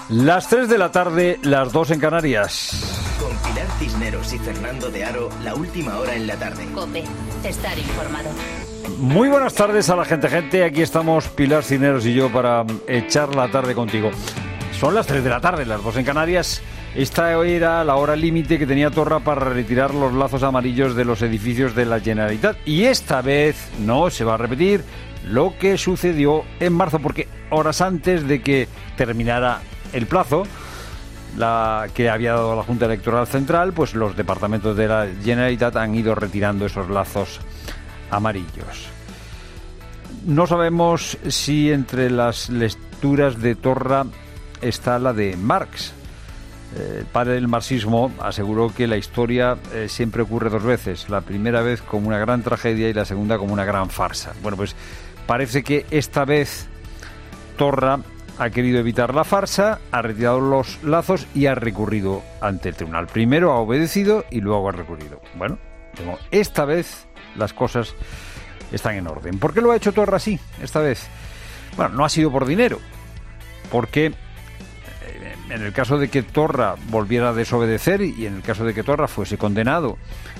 Las 3 de la tarde, las 2 en Canarias. Con Pilar Cisneros y Fernando de Aro, la última hora en la tarde. COPE, estar informado. Muy buenas tardes a la gente. Aquí estamos Pilar Cisneros y yo para echar la tarde contigo. Son las 3 de la tarde, las 2 en Canarias. Esta era la hora límite que tenía Torra para retirar los lazos amarillos de los edificios de la Generalitat. Y esta vez no se va a repetir lo que sucedió en marzo, porque horas antes de que terminara el plazo que había dado la Junta Electoral Central, pues los departamentos de la Generalitat han ido retirando esos lazos amarillos. No sabemos si entre las lecturas de Torra está la de Marx. El padre del marxismo aseguró que la historia siempre ocurre dos veces, la primera vez como una gran tragedia y la segunda como una gran farsa. Bueno, pues parece que esta vez Torra ha querido evitar la farsa, ha retirado los lazos y ha recurrido ante el tribunal. Primero ha obedecido y luego ha recurrido. Bueno, esta vez las cosas están en orden. ¿Por qué lo ha hecho Torra así esta vez? Bueno, no ha sido por dinero, porque en el caso de que Torra volviera a desobedecer y en el caso de que Torra fuese condenado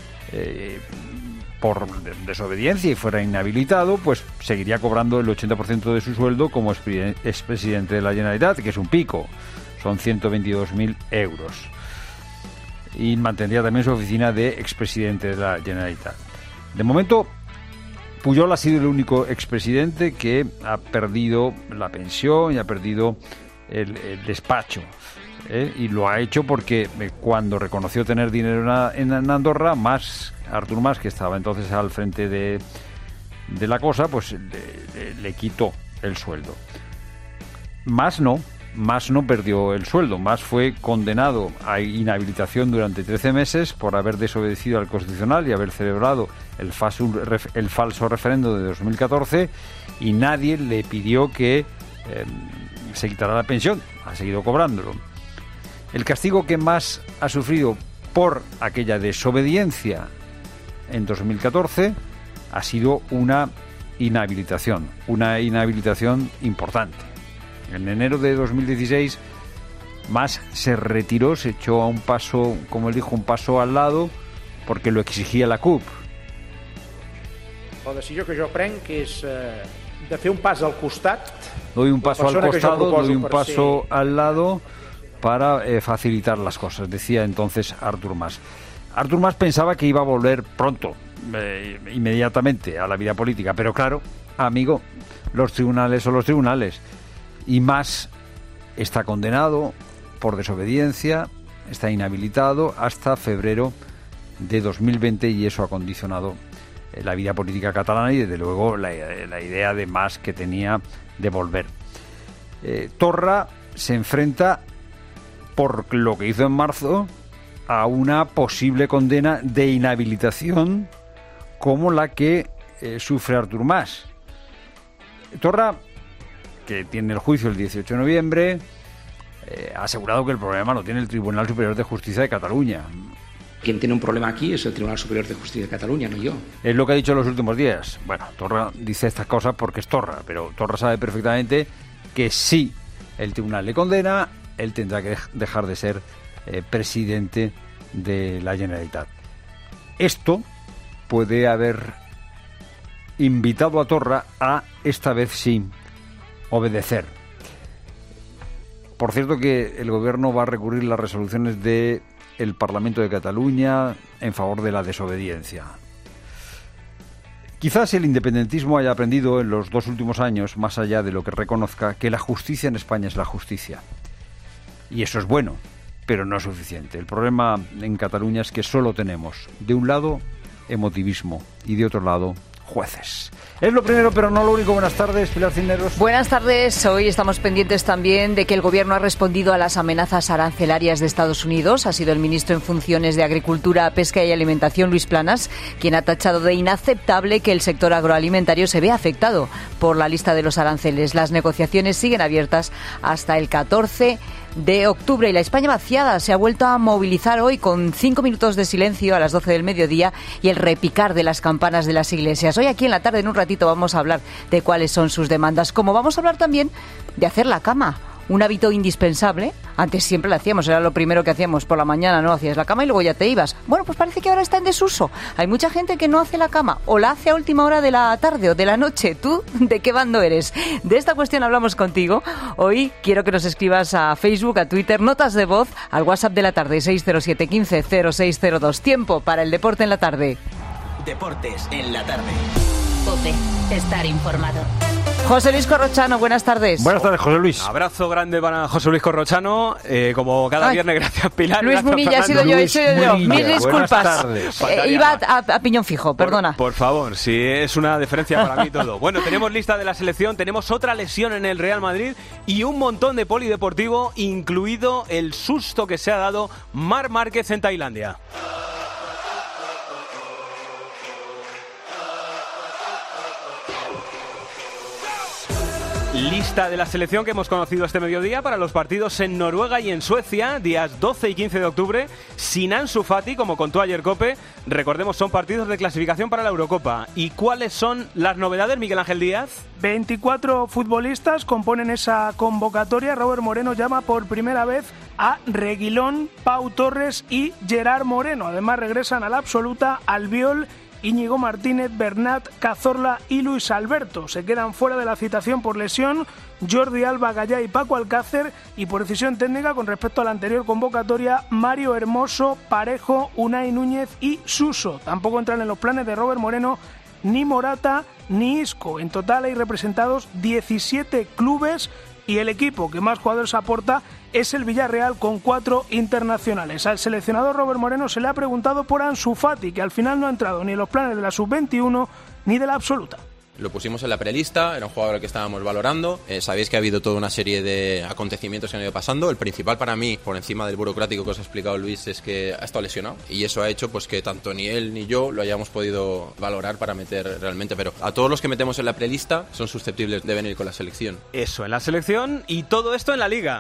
por desobediencia y fuera inhabilitado, pues seguiría cobrando el 80% de su sueldo como expresidente de la Generalitat, que es un pico, son 122.000 euros. Y mantendría también su oficina de expresidente de la Generalitat. De momento, Pujol ha sido el único expresidente que ha perdido la pensión y ha perdido el despacho. Y lo ha hecho porque cuando reconoció tener dinero en Andorra, Artur Mas, que estaba entonces al frente de la cosa, pues le quitó el sueldo. Mas no perdió el sueldo. Mas fue condenado a inhabilitación durante 13 meses por haber desobedecido al Constitucional y haber celebrado el falso referendo de 2014, y nadie le pidió que se quitara la pensión. Ha seguido cobrándolo. El castigo que más ha sufrido por aquella desobediencia en 2014 ha sido una inhabilitación importante. En enero de 2016, Mas se retiró, se echó a un paso, como él dijo, un paso al lado, porque lo exigía la CUP. La decisió que jo prenc és de fer un pas al costat. Doy un paso al costado, doy un paso al lado para facilitar las cosas, decía entonces Artur Mas. Artur Mas pensaba que iba a volver pronto, inmediatamente, a la vida política, pero claro, amigo, los tribunales son los tribunales, y Mas está condenado por desobediencia, está inhabilitado hasta febrero de 2020, y eso ha condicionado la vida política catalana y desde luego la idea de Mas que tenía de volver. Torra se enfrenta, por lo que hizo en marzo, a una posible condena de inhabilitación como la que sufre Artur Mas. Torra, que tiene el juicio el 18 de noviembre, ha asegurado que el problema lo tiene el Tribunal Superior de Justicia de Cataluña. Quien tiene un problema aquí es el Tribunal Superior de Justicia de Cataluña, no yo. Es lo que ha dicho en los últimos días. Bueno, Torra dice estas cosas porque es Torra, pero Torra sabe perfectamente que si el tribunal le condena, él tendrá que dejar de ser presidente de la Generalitat. Esto puede haber invitado a Torra a, esta vez sí, obedecer. Por cierto que el gobierno va a recurrir las resoluciones del Parlamento de Cataluña en favor de la desobediencia. Quizás el independentismo haya aprendido en los 2 últimos años, más allá de lo que reconozca, que la justicia en España es la justicia. Y eso es bueno, pero no es suficiente. El problema en Cataluña es que solo tenemos, de un lado, emotivismo y de otro lado, jueces. Es lo primero, pero no lo único. Buenas tardes, Pilar Cisneros. Buenas tardes. Hoy estamos pendientes también de que el Gobierno ha respondido a las amenazas arancelarias de Estados Unidos. Ha sido el ministro en funciones de Agricultura, Pesca y Alimentación, Luis Planas, quien ha tachado de inaceptable que el sector agroalimentario se vea afectado por la lista de los aranceles. Las negociaciones siguen abiertas hasta el 14 de octubre y la España vaciada se ha vuelto a movilizar hoy con 5 minutos de silencio a las 12 del mediodía y el repicar de las campanas de las iglesias. Hoy aquí en la tarde, en un ratito, vamos a hablar de cuáles son sus demandas, como vamos a hablar también de hacer la cama un hábito indispensable. Antes siempre lo hacíamos, era lo primero que hacíamos por la mañana, ¿no? Hacías la cama y luego ya te ibas. Bueno, pues parece que ahora está en desuso. Hay mucha gente que no hace la cama o la hace a última hora de la tarde o de la noche. ¿Tú de qué bando eres? De esta cuestión hablamos contigo. Hoy quiero que nos escribas a Facebook, a Twitter, notas de voz al WhatsApp de la tarde 607 15 0602. Tiempo para el deporte en la tarde. Deportes en la tarde. COPE, estar informado. José Luis Corrochano, buenas tardes. Buenas tardes, José Luis. Abrazo grande para José Luis Corrochano, como cada viernes, gracias Pilar. Luis Munilla, he sido yo. Mil disculpas. Iba a piñón fijo, perdona. Por favor, si es una deferencia para mí todo. Bueno, tenemos lista de la selección, tenemos otra lesión en el Real Madrid y un montón de polideportivo, incluido el susto que se ha dado Marc Márquez en Tailandia. Lista de la selección que hemos conocido este mediodía para los partidos en Noruega y en Suecia, días 12 y 15 de octubre, sin Ansu Fati, como contó ayer COPE. Recordemos, son partidos de clasificación para la Eurocopa. ¿Y cuáles son las novedades, Miguel Ángel Díaz? 24 futbolistas componen esa convocatoria. Robert Moreno llama por primera vez a Reguilón, Pau Torres y Gerard Moreno. Además regresan a la absoluta Albiol, Íñigo Martínez, Bernat, Cazorla y Luis Alberto. Se quedan fuera de la citación por lesión Jordi Alba, Gallá y Paco Alcácer, y por decisión técnica con respecto a la anterior convocatoria Mario Hermoso, Parejo, Unai Núñez y Suso. Tampoco entran en los planes de Robert Moreno ni Morata ni Isco. En total hay representados 17 clubes y el equipo que más jugadores aporta es el Villarreal con 4 internacionales. Al seleccionador Robert Moreno se le ha preguntado por Ansu Fati, que al final no ha entrado ni en los planes de la sub-21 ni de la absoluta. Lo pusimos en la prelista, era un jugador al que estábamos valorando. Sabéis que ha habido toda una serie de acontecimientos que han ido pasando. El principal para mí, por encima del burocrático que os ha explicado Luis, es que ha estado lesionado. Y eso ha hecho pues que tanto ni él ni yo lo hayamos podido valorar para meter realmente. Pero a todos los que metemos en la prelista son susceptibles de venir con la selección. Eso, en la selección, y todo esto en la Liga.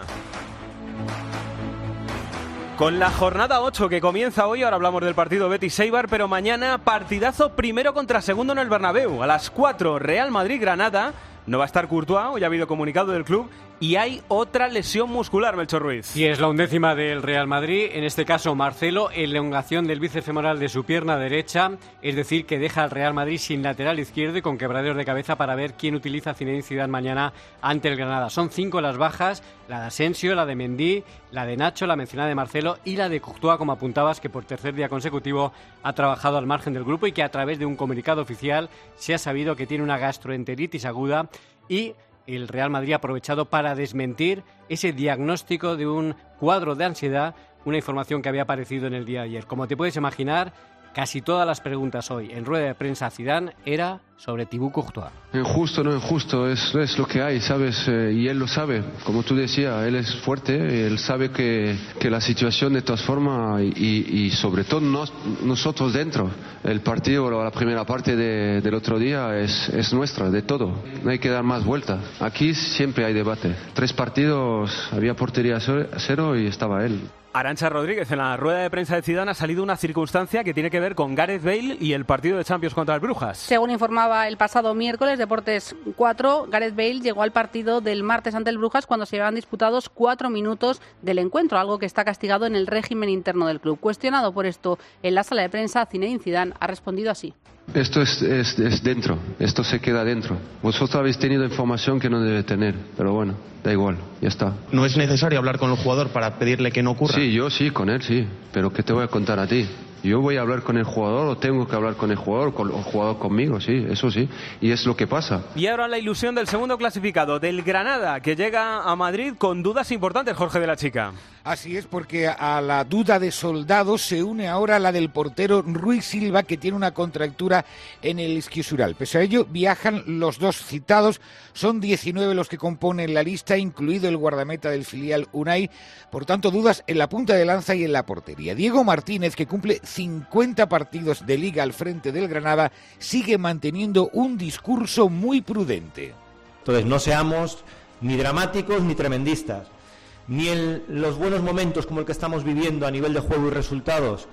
Con la jornada 8 que comienza hoy, ahora hablamos del partido Betis-Eibar, pero mañana partidazo primero contra segundo en el Bernabéu. A las 4, Real Madrid-Granada. No va a estar Courtois, hoy ha habido comunicado del club. Y hay otra lesión muscular, Melchor Ruiz. Y es la 11ª del Real Madrid, en este caso Marcelo, elongación del bíceps femoral de su pierna derecha, es decir, que deja al Real Madrid sin lateral izquierdo y con quebraderos de cabeza para ver quién utiliza a Zinedine Zidane mañana ante el Granada. Son 5 las bajas, la de Asensio, la de Mendy, la de Nacho, la mencionada de Marcelo y la de Courtois, como apuntabas, que por tercer día consecutivo ha trabajado al margen del grupo y que a través de un comunicado oficial se ha sabido que tiene una gastroenteritis aguda y el Real Madrid ha aprovechado para desmentir ese diagnóstico de un cuadro de ansiedad, una información que había aparecido en el día de ayer. Como te puedes imaginar, casi todas las preguntas hoy en rueda de prensa a Zidane era sobre Thibaut Courtois. Injusto, no injusto, es lo que hay, ¿sabes? Y él lo sabe, como tú decías, él es fuerte, él sabe que la situación de todas formas y sobre todo nosotros dentro, el partido, la primera parte del otro día es nuestra, de todo, no hay que dar más vuelta. Aquí siempre hay debate, 3 partidos, había portería 0 y estaba él. Arantxa Rodríguez, en la rueda de prensa de Zidane ha salido una circunstancia que tiene que ver con Gareth Bale y el partido de Champions contra el Brujas. Según informaba el pasado miércoles Deportes 4, Gareth Bale llegó al partido del martes ante el Brujas cuando se llevaban disputados 4 minutos del encuentro, algo que está castigado en el régimen interno del club. Cuestionado por esto en la sala de prensa, Zinedine Zidane ha respondido así. Esto es dentro, esto se queda dentro. Vosotros habéis tenido información que no debe tener, pero bueno, da igual, ya está. ¿No es necesario hablar con el jugador para pedirle que no ocurra? Sí, yo sí, con él sí, pero ¿qué te voy a contar a ti? Yo voy a hablar con el jugador o tengo que hablar con el jugador o el jugador conmigo, sí, eso sí, y es lo que pasa. Y ahora la ilusión del segundo clasificado, del Granada, que llega a Madrid con dudas importantes, Jorge de la Chica. Así es, porque a la duda de Soldado se une ahora la del portero Ruiz Silva, que tiene una contractura en el isquiosural. Pese a ello, viajan los 2 citados, son 19 los que componen la lista, incluido el guardameta del filial Unai, por tanto dudas en la punta de lanza y en la portería. Diego Martínez, que cumple 50 partidos de Liga al frente del Granada, sigue manteniendo un discurso muy prudente. Entonces no seamos ni dramáticos ni tremendistas, ni en los buenos momentos como el que estamos viviendo a nivel de juego y resultados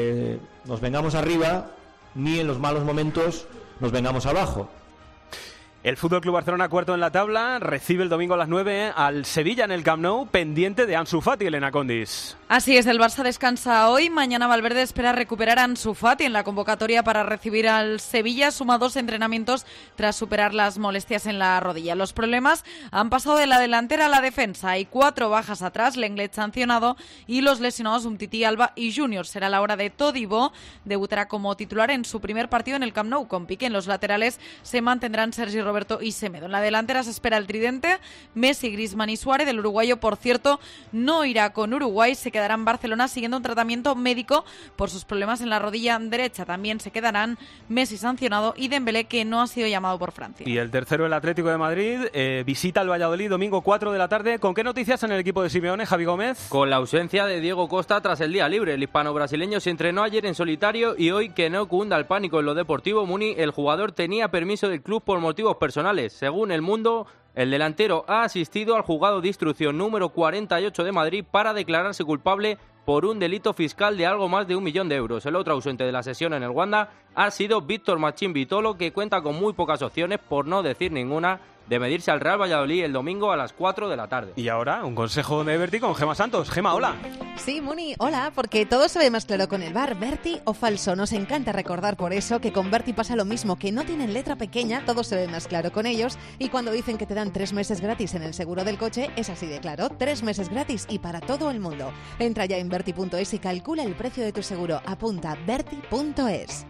nos vengamos arriba, ni en los malos momentos nos vengamos abajo. El Fútbol Club Barcelona, cuarto en la tabla, recibe el domingo a las 9 al Sevilla en el Camp Nou, pendiente de Ansu Fati, Elena Condis. Así es, el Barça descansa hoy. Mañana Valverde espera recuperar a Ansu Fati en la convocatoria para recibir al Sevilla. Suma 2 entrenamientos tras superar las molestias en la rodilla. Los problemas han pasado de la delantera a la defensa. Hay 4 bajas atrás, Lenglet sancionado y los lesionados Umtiti, Alba y Junior. Será la hora de Todibo. Debutará como titular en su primer partido en el Camp Nou. Con Piqué en los laterales se mantendrán Sergi Roberto y Semedo. En la delantera se espera el tridente, Messi, Griezmann y Suárez. El uruguayo, por cierto, no irá con Uruguay, se quedará en Barcelona siguiendo un tratamiento médico por sus problemas en la rodilla derecha. También se quedarán Messi sancionado y Dembélé, que no ha sido llamado por Francia. Y el tercero, el Atlético de Madrid, visita al Valladolid domingo 4 de la tarde. ¿Con qué noticias en el equipo de Simeone, Javi Gómez? Con la ausencia de Diego Costa tras el día libre. El hispano-brasileño se entrenó ayer en solitario y hoy, que no cunda el pánico en lo deportivo, Muni, el jugador tenía permiso del club por motivos personales. Según El Mundo, el delantero ha asistido al juzgado de instrucción número 48 de Madrid para declararse culpable por un delito fiscal de algo más de 1 millón de euros. El otro ausente de la sesión en el Wanda ha sido Víctor Machín Vitolo, que cuenta con muy pocas opciones, por no decir ninguna, de medirse al Real Valladolid el domingo a las 4 de la tarde. Y ahora, un consejo de Berti con Gema Santos. Gema, hola. Sí, Muni, hola, porque todo se ve más claro con el VAR. Berti o falso. Nos encanta recordar por eso que con Berti pasa lo mismo, que no tienen letra pequeña, todo se ve más claro con ellos. Y cuando dicen que te dan 3 meses gratis en el seguro del coche, es así de claro. 3 meses gratis y para todo el mundo. Entra ya en Berti.es y calcula el precio de tu seguro. Apunta Berti.es.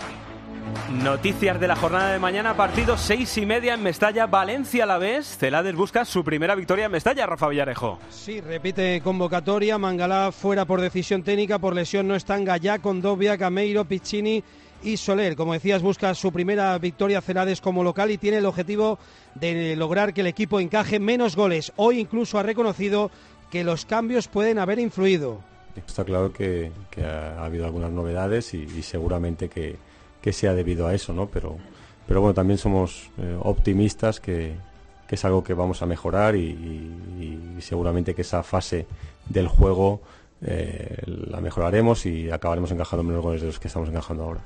Noticias de la jornada de mañana, partido 6:30 en Mestalla, Valencia-Alavés. Celades busca su primera victoria en Mestalla, Rafa Villarejo. Sí, repite convocatoria, Mangalá fuera por decisión técnica, por lesión no están Gallá, Condovia, Gameiro, Piccini y Soler. Como decías, busca su primera victoria Celades como local y tiene el objetivo de lograr que el equipo encaje menos goles. Hoy incluso ha reconocido que los cambios pueden haber influido. Está claro que ha habido algunas novedades y seguramente que sea debido a eso, ¿no? Pero bueno, también somos optimistas que es algo que vamos a mejorar y seguramente que esa fase del juego la mejoraremos y acabaremos encajando menos goles de los que estamos encajando ahora.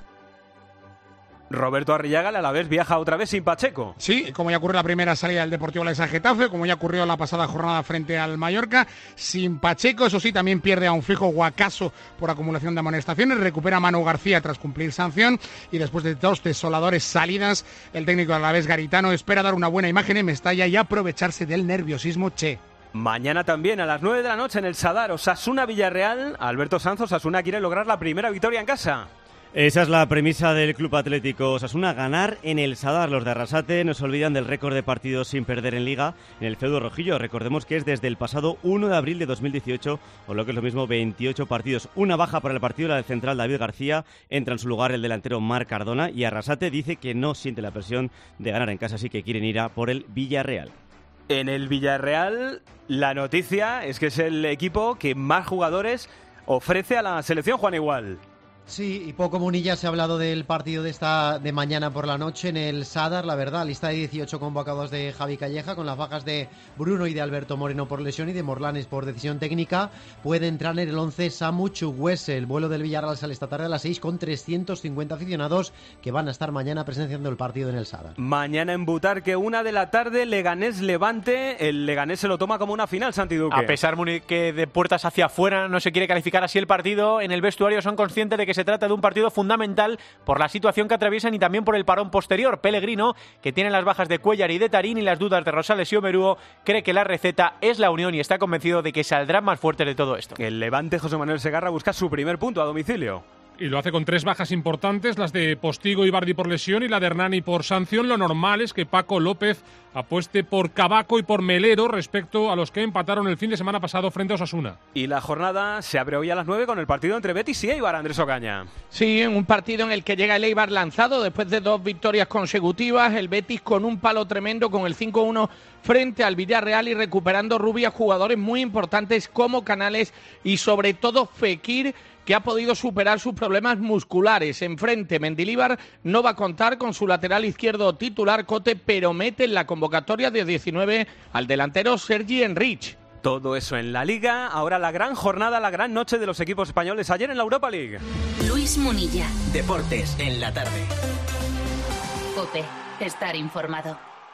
Roberto Arrillaga, a la vez viaja otra vez sin Pacheco. Sí, como ya ocurrió la primera salida del Deportivo Alavés a Getafe, como ya ocurrió la pasada jornada frente al Mallorca, sin Pacheco. Eso sí, también pierde a un fijo Guacaso por acumulación de amonestaciones, recupera a Manu García tras cumplir sanción y después de 2 desoladores salidas, el técnico del Alavés Garitano espera dar una buena imagen en Mestalla y aprovecharse del nerviosismo Che. Mañana también a las 9 de la noche en el Sadar, Osasuna-Villarreal. Alberto Sanz, Osasuna quiere lograr la primera victoria en casa. Esa es la premisa del Club Atlético Osasuna, ganar en el Sadar. Los de Arrasate no se olvidan del récord de partidos sin perder en Liga en el feudo rojillo. Recordemos que es desde el pasado 1 de abril de 2018, o lo que es lo mismo, 28 partidos. Una baja para el partido, la del central David García. Entra en su lugar el delantero Marc Cardona y Arrasate dice que no siente la presión de ganar en casa, así que quieren ir a por el Villarreal. En el Villarreal, la noticia es que es el equipo que más jugadores ofrece a la selección, Juan Igual. Sí, y poco Munilla se ha hablado del partido de mañana por la noche en el Sadar, la verdad, lista de 18 convocados de Javi Calleja, con las bajas de Bruno y de Alberto Moreno por lesión y de Morlanes por decisión técnica. Puede entrar en el 11 Samu Chukwueze. El vuelo del Villarreal sale esta tarde a las 6 con 350 aficionados que van a estar mañana presenciando el partido en el Sadar. Mañana en Butarque, 1 de la tarde, Leganés-Levante. El Leganés se lo toma como una final, Santi Duque. A pesar que de puertas hacia afuera no se quiere calificar así el partido, en el vestuario son conscientes de que se trata de un partido fundamental por la situación que atraviesan y también por el parón posterior. Pellegrino, que tiene las bajas de Cuellar y de Tarín y las dudas de Rosales y Omeruo, cree que la receta es la unión y está convencido de que saldrán más fuertes de todo esto. El Levante, José Manuel Segarra, busca su primer punto a domicilio. Y lo hace con 3 bajas importantes, las de Postigo y Bardi por lesión y la de Hernani por sanción. Lo normal es que Paco López apueste por Cabaco y por Melero respecto a los que empataron el fin de semana pasado frente a Osasuna. Y la jornada se abre hoy a las 9 con el partido entre Betis y Eibar, Andrés Ocaña. Sí, un partido en el que llega el Eibar lanzado después de 2 victorias consecutivas. El Betis con un palo tremendo con el 5-1 frente al Villarreal y recuperando Rubia jugadores muy importantes como Canales y sobre todo Fekir, que ha podido superar sus problemas musculares. Enfrente, Mendilibar no va a contar con su lateral izquierdo titular Cote, pero mete en la convocatoria de 19 al delantero Sergi Enrich. Todo eso en la Liga. Ahora la gran jornada, la gran noche de los equipos españoles ayer en la Europa League. Luis Munilla. Deportes en la tarde. COPE. Estar informado.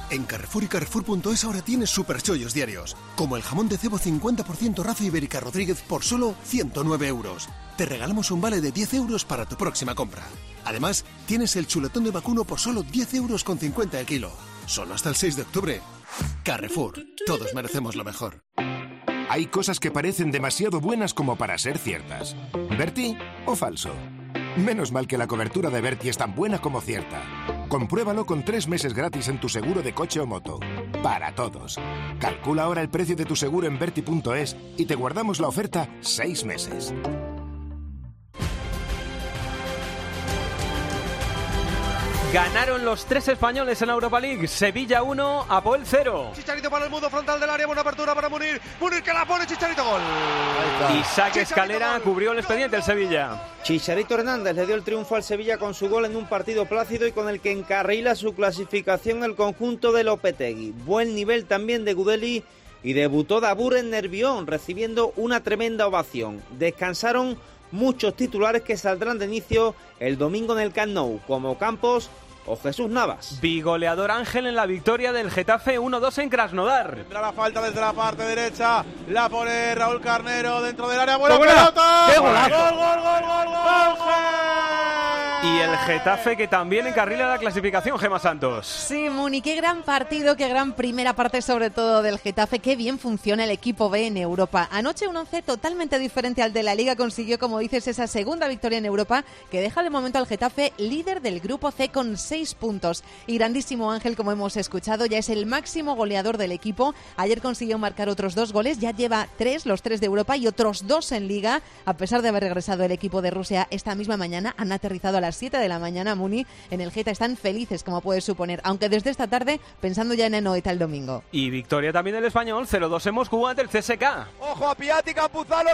En Carrefour y Carrefour.es ahora tienes super chollos diarios, como el jamón de cebo 50% raza ibérica Rodríguez por solo 109 euros. Te regalamos un vale de 10 euros para tu próxima compra. Además, tienes el chuletón de vacuno por solo 10 euros con 50 el kilo. Solo hasta el 6 de octubre. Carrefour, todos merecemos lo mejor. Hay cosas que parecen demasiado buenas como para ser ciertas. ¿Berti o falso? Menos mal que la cobertura de Berti es tan buena como cierta. Compruébalo con 3 meses gratis en tu seguro de coche o moto. Para todos. Calcula ahora el precio de tu seguro en Berti.es y te guardamos la oferta 6 meses. Ganaron los 3 españoles en la Europa League. Sevilla 1, Apoel 0. Chicharito para el mundo frontal del área, buena apertura para Munir. Munir que la pone, Chicharito, gol. Isaac Escalera cubrió el expediente el Sevilla. Chicharito Hernández le dio el triunfo al Sevilla con su gol en un partido plácido y con el que encarrila su clasificación el conjunto de Lopetegui. Buen nivel también de Gudeli y debutó Dabur en Nervión, recibiendo una tremenda ovación. Descansaron muchos titulares que saldrán de inicio el domingo en el Camp Nou, como Campos o Jesús Navas. Bigoleador Ángel en la victoria del Getafe 1-2 en Krasnodar. Tendrá la falta desde la parte derecha, la pone Raúl Carnero dentro del área, buena pelota. ¡Qué golazo! ¡Gol! Y el Getafe que también encarrila la clasificación, Gemma Santos. Sí, Muni, qué gran partido, qué gran primera parte sobre todo del Getafe, qué bien funciona el equipo B en Europa. Anoche un 11 totalmente diferente al de la Liga consiguió, como dices, esa segunda victoria en Europa que deja de momento al Getafe líder del grupo C con 6 puntos. Y grandísimo Ángel, como hemos escuchado, ya es el máximo goleador del equipo. Ayer consiguió marcar otros 2 goles, ya lleva 3, los 3 de Europa y otros 2 en Liga. A pesar de haber regresado el equipo de Rusia esta misma mañana, han aterrizado a las 7 de la mañana, Muni, en el Geta. Están felices, como puedes suponer, aunque desde esta tarde pensando ya en Anoeta el domingo. Y victoria también del Español, 0-2 en Moscú ante el CSK. ¡Ojo a Piatti, Campuzano!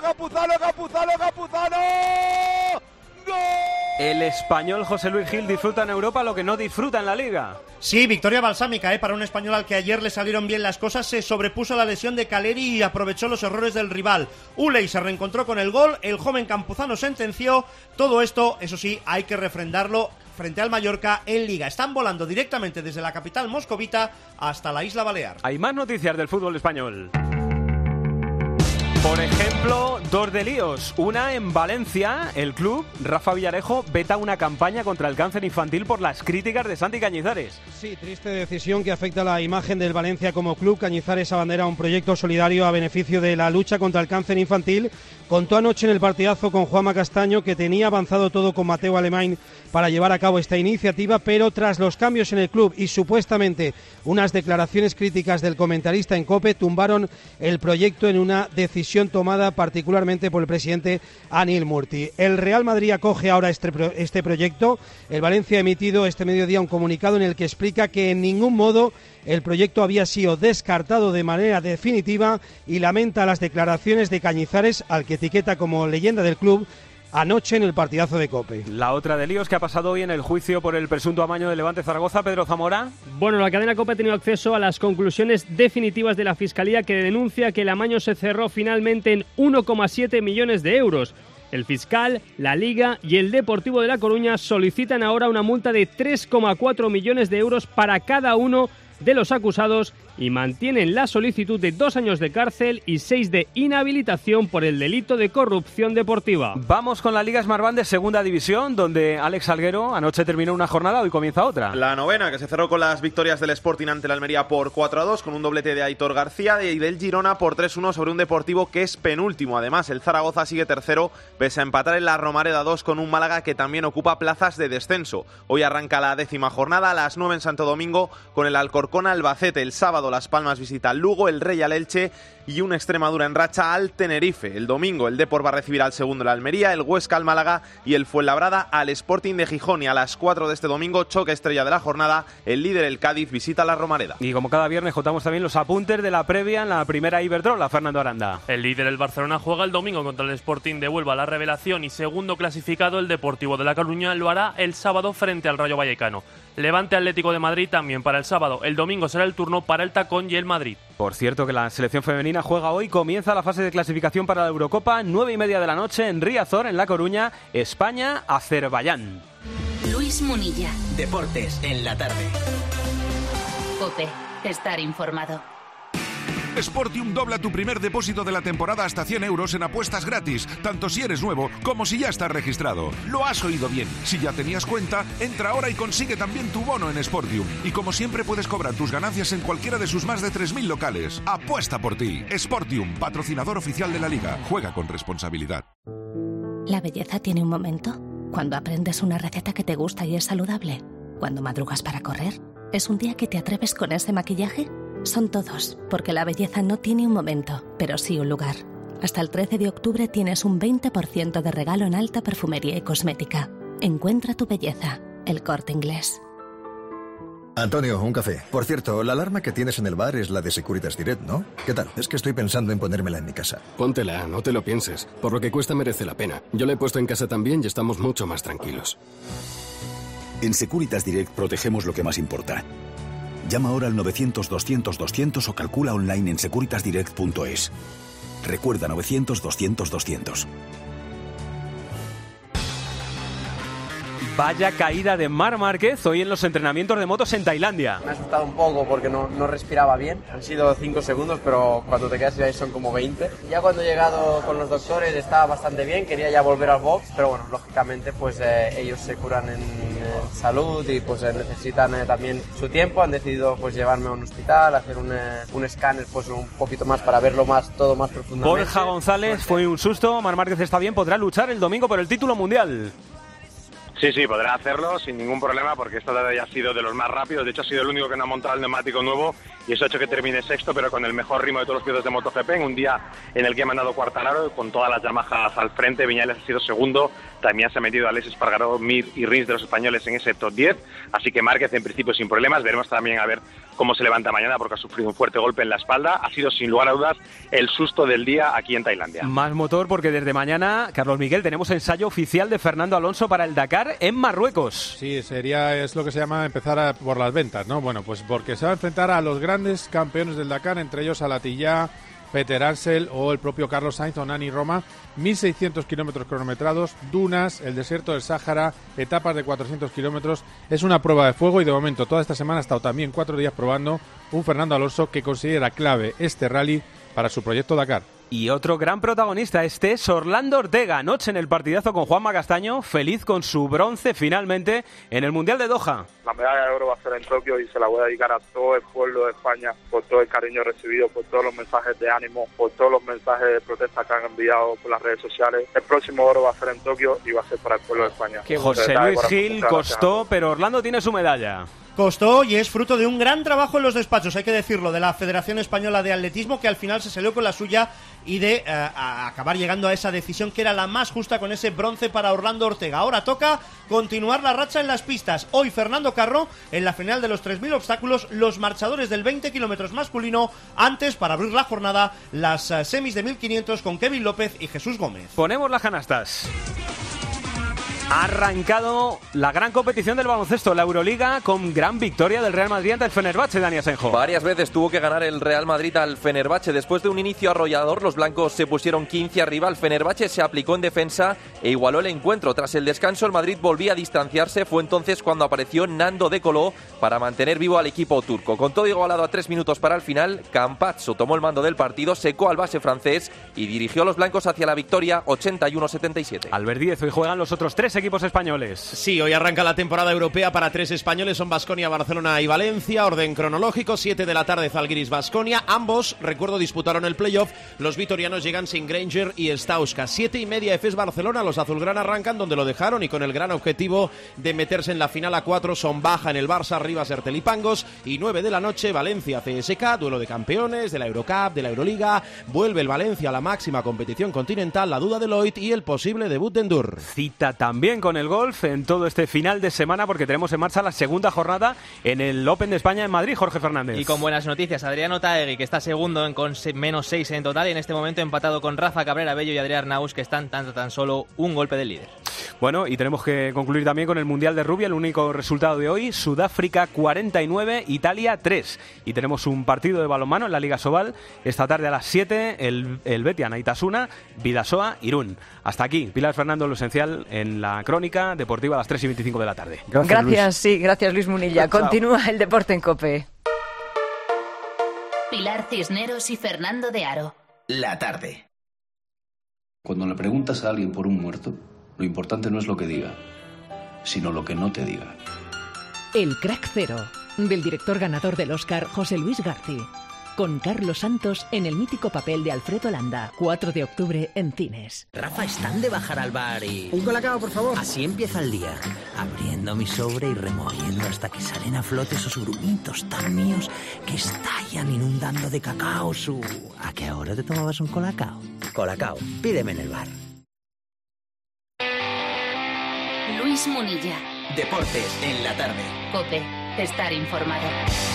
¡Gol! El español José Luis Gil disfruta en Europa lo que no disfruta en la Liga. Sí, victoria balsámica para un español al que ayer le salieron bien las cosas. Se sobrepuso a la lesión de Caleri y aprovechó los errores del rival. Uley se reencontró con el gol, el joven Campuzano sentenció. Todo esto, eso sí, hay que refrendarlo frente al Mallorca en Liga. Están volando directamente desde la capital moscovita hasta la isla Balear. Hay más noticias del fútbol español. Por ejemplo, 2 de líos. Una en Valencia, el club, Rafa Villarejo, veta una campaña contra el cáncer infantil por las críticas de Santi Cañizares. Sí, triste decisión que afecta a la imagen del Valencia como club. Cañizares abandera un proyecto solidario a beneficio de la lucha contra el cáncer infantil. Contó anoche en el partidazo con Juanma Castaño que tenía avanzado todo con Mateo Alemán para llevar a cabo esta iniciativa, pero tras los cambios en el club y supuestamente unas declaraciones críticas del comentarista en COPE, tumbaron el proyecto en una decisión tomada particularmente por el presidente Anil Murti. El Real Madrid acoge ahora este proyecto. El Valencia ha emitido este mediodía un comunicado en el que explica que en ningún modo el proyecto había sido descartado de manera definitiva y lamenta las declaraciones de Cañizares, al que etiqueta como leyenda del club, anoche en el partidazo de COPE. La otra de líos que ha pasado hoy en el juicio por el presunto amaño de Levante Zaragoza, Pedro Zamora. Bueno, la cadena COPE ha tenido acceso a las conclusiones definitivas de la Fiscalía, que denuncia que el amaño se cerró finalmente en 1,7 millones de euros. El fiscal, la Liga y el Deportivo de La Coruña solicitan ahora una multa de 3,4 millones de euros para cada uno de los acusados y mantienen la solicitud de 2 años de cárcel y 6 de inhabilitación por el delito de corrupción deportiva. Vamos con la Liga Smartbank de Segunda División, donde Alex Salguero anoche terminó una jornada, hoy comienza otra. La novena, que se cerró con las victorias del Sporting ante la Almería por 4-2, con un doblete de Aitor García y del Girona por 3-1 sobre un Deportivo que es penúltimo. Además, el Zaragoza sigue tercero, pese a empatar en la Romareda 2 con un Málaga que también ocupa plazas de descenso. Hoy arranca la 10ª jornada a las 9 en Santo Domingo, con el Alcorcón Albacete. El sábado Las Palmas visita al Lugo, el Rey al Elche y una Extremadura en racha al Tenerife. El domingo el Depor va a recibir al segundo, la Almería, el Huesca al Málaga y el Fuenlabrada al Sporting de Gijón. Y a las 4 de este domingo, choque estrella de la jornada, el líder, el Cádiz, visita la Romareda. Y como cada viernes contamos también los apuntes de la previa en la primera Iberdrola, Fernando Aranda. El líder, el Barcelona, juega el domingo contra el Sporting de Huelva, la revelación, y segundo clasificado, el Deportivo de La Coruña, lo hará el sábado frente al Rayo Vallecano. Levante Atlético de Madrid también para el sábado. El domingo será el turno para el Tacón y el Madrid. Por cierto que la selección femenina juega hoy, comienza la fase de clasificación para la Eurocopa, 9:30 de la noche en Riazor, en La Coruña, España, Azerbaiyán. Luis Munilla. Deportes en la tarde. COPE. Estar informado. Sportium dobla tu primer depósito de la temporada hasta 100 euros en apuestas gratis, tanto si eres nuevo como si ya estás registrado. Lo has oído bien. Si ya tenías cuenta, entra ahora y consigue también tu bono en Sportium. Y como siempre puedes cobrar tus ganancias en cualquiera de sus más de 3.000 locales. Apuesta por ti. Sportium, patrocinador oficial de la Liga. Juega con responsabilidad. La belleza tiene un momento. Cuando aprendes una receta que te gusta y es saludable. Cuando madrugas para correr. ¿Es un día que te atreves con ese maquillaje? Son todos, porque la belleza no tiene un momento, pero sí un lugar. Hasta el 13 de octubre tienes un 20% de regalo en alta perfumería y cosmética. Encuentra tu belleza, El Corte Inglés. Antonio, un café. Por cierto, la alarma que tienes en el bar es la de Securitas Direct, ¿no? ¿Qué tal? Es que estoy pensando en ponérmela en mi casa. Póntela, no te lo pienses. Por lo que cuesta merece la pena. Yo la he puesto en casa también y estamos mucho más tranquilos. En Securitas Direct protegemos lo que más importa. Llama ahora al 900-200-200 o calcula online en securitasdirect.es. Recuerda 900-200-200. Vaya caída de Marc Márquez hoy en los entrenamientos de motos en Tailandia. Me ha asustado un poco porque no respiraba bien. Han sido 5 segundos, pero cuando te quedas ahí son como 20. Ya cuando he llegado con los doctores estaba bastante bien, quería ya volver al box, pero bueno, lógicamente pues ellos se curan en salud y pues necesitan también su tiempo. Han decidido pues llevarme a un hospital, hacer un escáner pues un poquito más para verlo todo más profundamente. Borja González, fue un susto. Marc Márquez está bien, podrá luchar el domingo por el título mundial. Sí, podrá hacerlo sin ningún problema porque esta tarde ya ha sido de los más rápidos. De hecho, ha sido el único que no ha montado el neumático nuevo y eso ha hecho que termine sexto, pero con el mejor ritmo de todos los pilotos de MotoGP en un día en el que ha mandado Quartararo con todas las Yamahas al frente. Viñales ha sido segundo, también se ha metido Aleix Espargaró, Mir y Rins de los españoles en ese top 10, así que Márquez en principio sin problemas. Veremos también a ver cómo se levanta mañana porque ha sufrido un fuerte golpe en la espalda. Ha sido sin lugar a dudas el susto del día aquí en Tailandia. Más motor porque desde mañana, Carlos Miguel, tenemos ensayo oficial de Fernando Alonso para el Dakar en Marruecos. Sí, es lo que se llama empezar por las ventas, ¿no? Bueno, pues porque se va a enfrentar a los grandes campeones del Dakar, entre ellos a Latilla, Peter Ansel o el propio Carlos Sainz o Nani Roma. 1.600 kilómetros cronometrados, dunas, el desierto del Sáhara, etapas de 400 kilómetros. Es una prueba de fuego y de momento toda esta semana ha estado también 4 días probando un Fernando Alonso que considera clave este rally para su proyecto Dakar. Y otro gran protagonista, es Orlando Ortega, anoche en el partidazo con Juanma Castaño, feliz con su bronce finalmente en el Mundial de Doha. La medalla de oro va a ser en Tokio y se la voy a dedicar a todo el pueblo de España por todo el cariño recibido, por todos los mensajes de ánimo, por todos los mensajes de protesta que han enviado por las redes sociales. El próximo oro va a ser en Tokio y va a ser para el pueblo de España. José Luis Gil costó, pero Orlando tiene su medalla. Costó y es fruto de un gran trabajo en los despachos, hay que decirlo, de la Federación Española de Atletismo, que al final se salió con la suya y de acabar llegando a esa decisión que era la más justa con ese bronce para Orlando Ortega. Ahora toca continuar la racha en las pistas. Hoy Fernando Carro en la final de los 3.000 obstáculos, los marchadores del 20 kilómetros masculino, antes para abrir la jornada las semis de 1.500 con Kevin López y Jesús Gómez. Ponemos las canastas. Ha arrancado la gran competición del baloncesto, la Euroliga, con gran victoria del Real Madrid ante el Fenerbahce, Dani Asenjo. Varias veces tuvo que ganar el Real Madrid al Fenerbahce. Después de un inicio arrollador, los blancos se pusieron 15 arriba. El Fenerbahce se aplicó en defensa e igualó el encuentro. Tras el descanso, el Madrid volvía a distanciarse. Fue entonces cuando apareció Nando De Colo para mantener vivo al equipo turco. Con todo igualado a 3 minutos para el final, Campazzo tomó el mando del partido, secó al base francés y dirigió a los blancos hacia la victoria 81-77. Albert Díez, hoy juegan los otros 3 equipos españoles. Sí, hoy arranca la temporada europea para 3 españoles, son Baskonia, Barcelona y Valencia. Orden cronológico, 7 de la tarde, Zalgiris, Baskonia. Ambos, recuerdo, disputaron el playoff. Los vitorianos llegan sin Granger y Stauska. 7:30 Efes Barcelona, los azulgrana arrancan donde lo dejaron y con el gran objetivo de meterse en la final a 4. Son baja en el Barça, Rivas, Ertel y Pangos. Y 9 de la noche, Valencia, CSK, duelo de campeones de la Eurocup, de la Euroliga. Vuelve el Valencia a la máxima competición continental, la duda de Loit y el posible debut de Endur. Cita también con el golf en todo este final de semana porque tenemos en marcha la segunda jornada en el Open de España en Madrid, Jorge Fernández. Y con buenas noticias, Adriano Taegui, que está segundo con -6 en total y en este momento empatado con Rafa Cabrera Bello y Adrián Naus, que están tan solo un golpe del líder. Bueno, y tenemos que concluir también con el Mundial de Rugby, el único resultado de hoy, Sudáfrica 49, Italia 3. Y tenemos un partido de balonmano en la Liga Sobal, esta tarde a las 7, el Betia Naitasuna, Bidasoa, Irún. Hasta aquí, Pilar Fernando, lo esencial en la crónica deportiva a las 3:25 de la tarde. Gracias Luis Munilla. Continúa el deporte en COPE. Pilar Cisneros y Fernando de Aro. La tarde. Cuando le preguntas a alguien por un muerto, lo importante no es lo que diga, sino lo que no te diga. El Crack Cero, del director ganador del Oscar José Luis García, con Carlos Santos en el mítico papel de Alfredo Landa, 4 de octubre en cines. Rafa, están de bajar al bar y... Un colacao, por favor. Así empieza el día, abriendo mi sobre y removiendo hasta que salen a flote esos grumitos tan míos que estallan inundando de cacao su... ¿A qué hora te tomabas un colacao? Colacao, pídeme en el bar. Luis Munilla. Deportes en la tarde. COPE. Estar informado.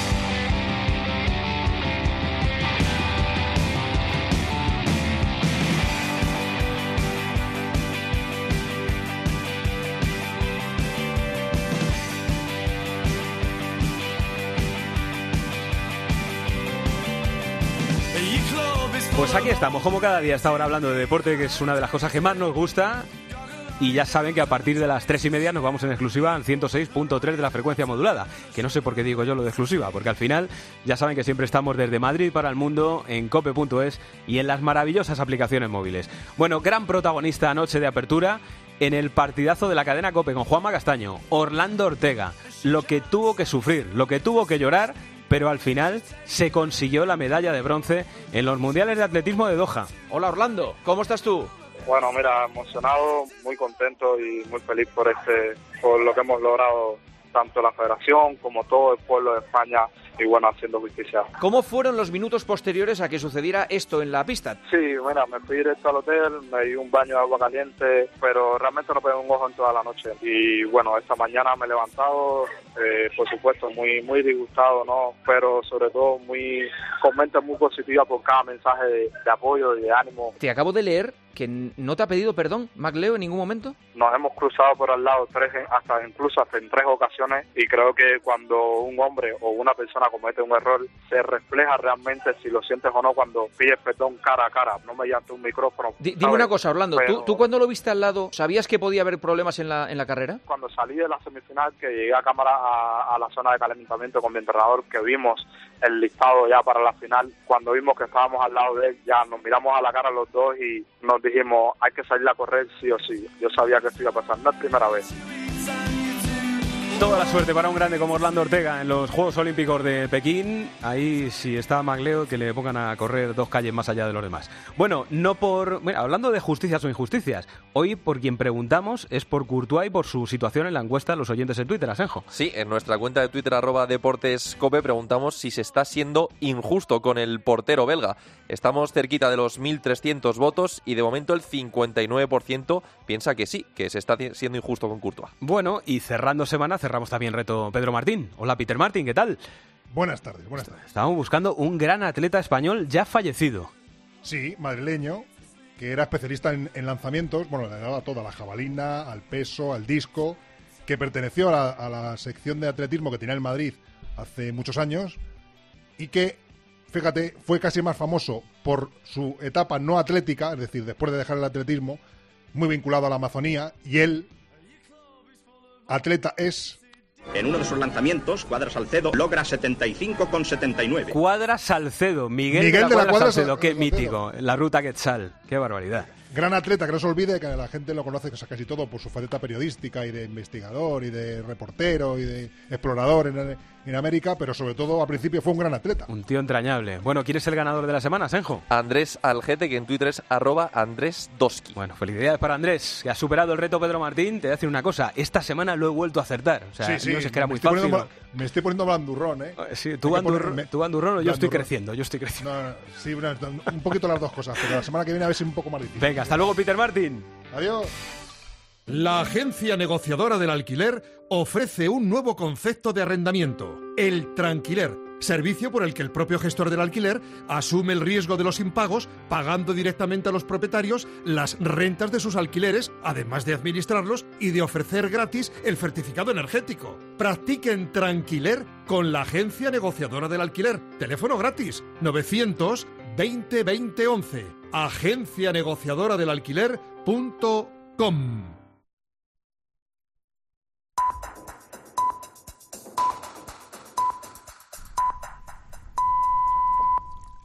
Pues aquí estamos, como cada día, hasta ahora hablando de deporte, que es una de las cosas que más nos gusta. Y ya saben que a partir de las 3:30 nos vamos en exclusiva al 106.3 de la frecuencia modulada. Que no sé por qué digo yo lo de exclusiva, porque al final ya saben que siempre estamos desde Madrid para el mundo en cope.es y en las maravillosas aplicaciones móviles. Bueno, gran protagonista anoche de apertura en el partidazo de la cadena COPE con Juanma Castaño, Orlando Ortega. Lo que tuvo que sufrir, lo que tuvo que llorar, pero al final se consiguió la medalla de bronce en los Mundiales de Atletismo de Doha. Hola Orlando, ¿cómo estás tú? Bueno, mira, emocionado, muy contento y muy feliz por lo que hemos logrado, tanto la federación como todo el pueblo de España, y bueno, haciendo justicia. ¿Cómo fueron los minutos posteriores a que sucediera esto en la pista? Sí, mira, me fui directo al hotel, me di un baño de agua caliente, pero realmente no pegué un ojo en toda la noche. Y bueno, esta mañana me he levantado, por supuesto, muy disgustado, ¿no? Pero sobre todo con mente muy positiva por cada mensaje de apoyo y de ánimo. Te acabo de leer que no te ha pedido perdón, MacLeo, en ningún momento. Nos hemos cruzado por al lado incluso en 3 ocasiones, y creo que cuando un hombre o una persona comete un error, se refleja realmente si lo sientes o no cuando pides perdón cara a cara, no mediante un micrófono. Dime una cosa, Orlando, pero... ¿tú cuando lo viste al lado, sabías que podía haber problemas en la carrera? Cuando salí de la semifinal, que llegué a cámara a la zona de calentamiento con mi entrenador, que vimos el listado ya para la final, cuando vimos que estábamos al lado de él, ya nos miramos a la cara los dos y nos dijimos, hay que salir a correr sí o sí. Yo sabía que esto iba a pasar, no es primera vez. Toda la suerte para un grande como Orlando Ortega en los Juegos Olímpicos de Pekín. Ahí si está MacLeo, que le pongan a correr 2 calles más allá de los demás. Bueno, hablando de justicias o injusticias, hoy por quien preguntamos es por Courtois y por su situación en la encuesta de los oyentes en Twitter, Asenjo. Sí, en nuestra cuenta de Twitter @deportescope preguntamos si se está siendo injusto con el portero belga. Estamos cerquita de los 1.300 votos y de momento el 59% piensa que sí, que se está siendo injusto con Courtois. Bueno, y cerrando semana, cerramos también reto Pedro Martín. Hola Peter Martín, ¿qué tal? Buenas tardes. Estábamos buscando un gran atleta español ya fallecido. Sí, madrileño, que era especialista en lanzamientos, bueno, le daba toda, la jabalina, al peso, al disco, que perteneció a la sección de atletismo que tenía el Madrid hace muchos años y que, fíjate, fue casi más famoso por su etapa no atlética, es decir, después de dejar el atletismo, muy vinculado a la Amazonía, y él, atleta, es... En uno de sus lanzamientos, Cuadra Salcedo logra 75,79. Cuadra Salcedo, Miguel de la Cuadra Salcedo, qué mítico, la ruta Quetzal, qué barbaridad. Gran atleta, que no se olvide que la gente lo conoce casi todo por su faceta periodística y de investigador y de reportero y de explorador en América, pero sobre todo al principio fue un gran atleta. Un tío entrañable. Bueno, ¿quién es el ganador de la semana, Senjo? Andrés Algete, que en Twitter es @AndrésDoski. Bueno, felicidades para Andrés, que ha superado el reto Pedro Martín. Te voy a decir una cosa, esta semana lo he vuelto a acertar. O sea, sí, no sé, que era muy fácil. Me estoy poniendo bandurrón, ¿eh? Sí, tú bandurrón o yo estoy creciendo. No, sí, un poquito las dos cosas, pero la semana que viene a ver si es un poco más difícil. Venga, hasta luego, Peter Martín. Adiós. La agencia negociadora del alquiler ofrece un nuevo concepto de arrendamiento, el tranquiler, servicio por el que el propio gestor del alquiler asume el riesgo de los impagos, pagando directamente a los propietarios las rentas de sus alquileres, además de administrarlos y de ofrecer gratis el certificado energético. Practiquen tranquiler con la agencia negociadora del alquiler. Teléfono gratis 900 20 20 11. Agencia negociadora del alquiler.com.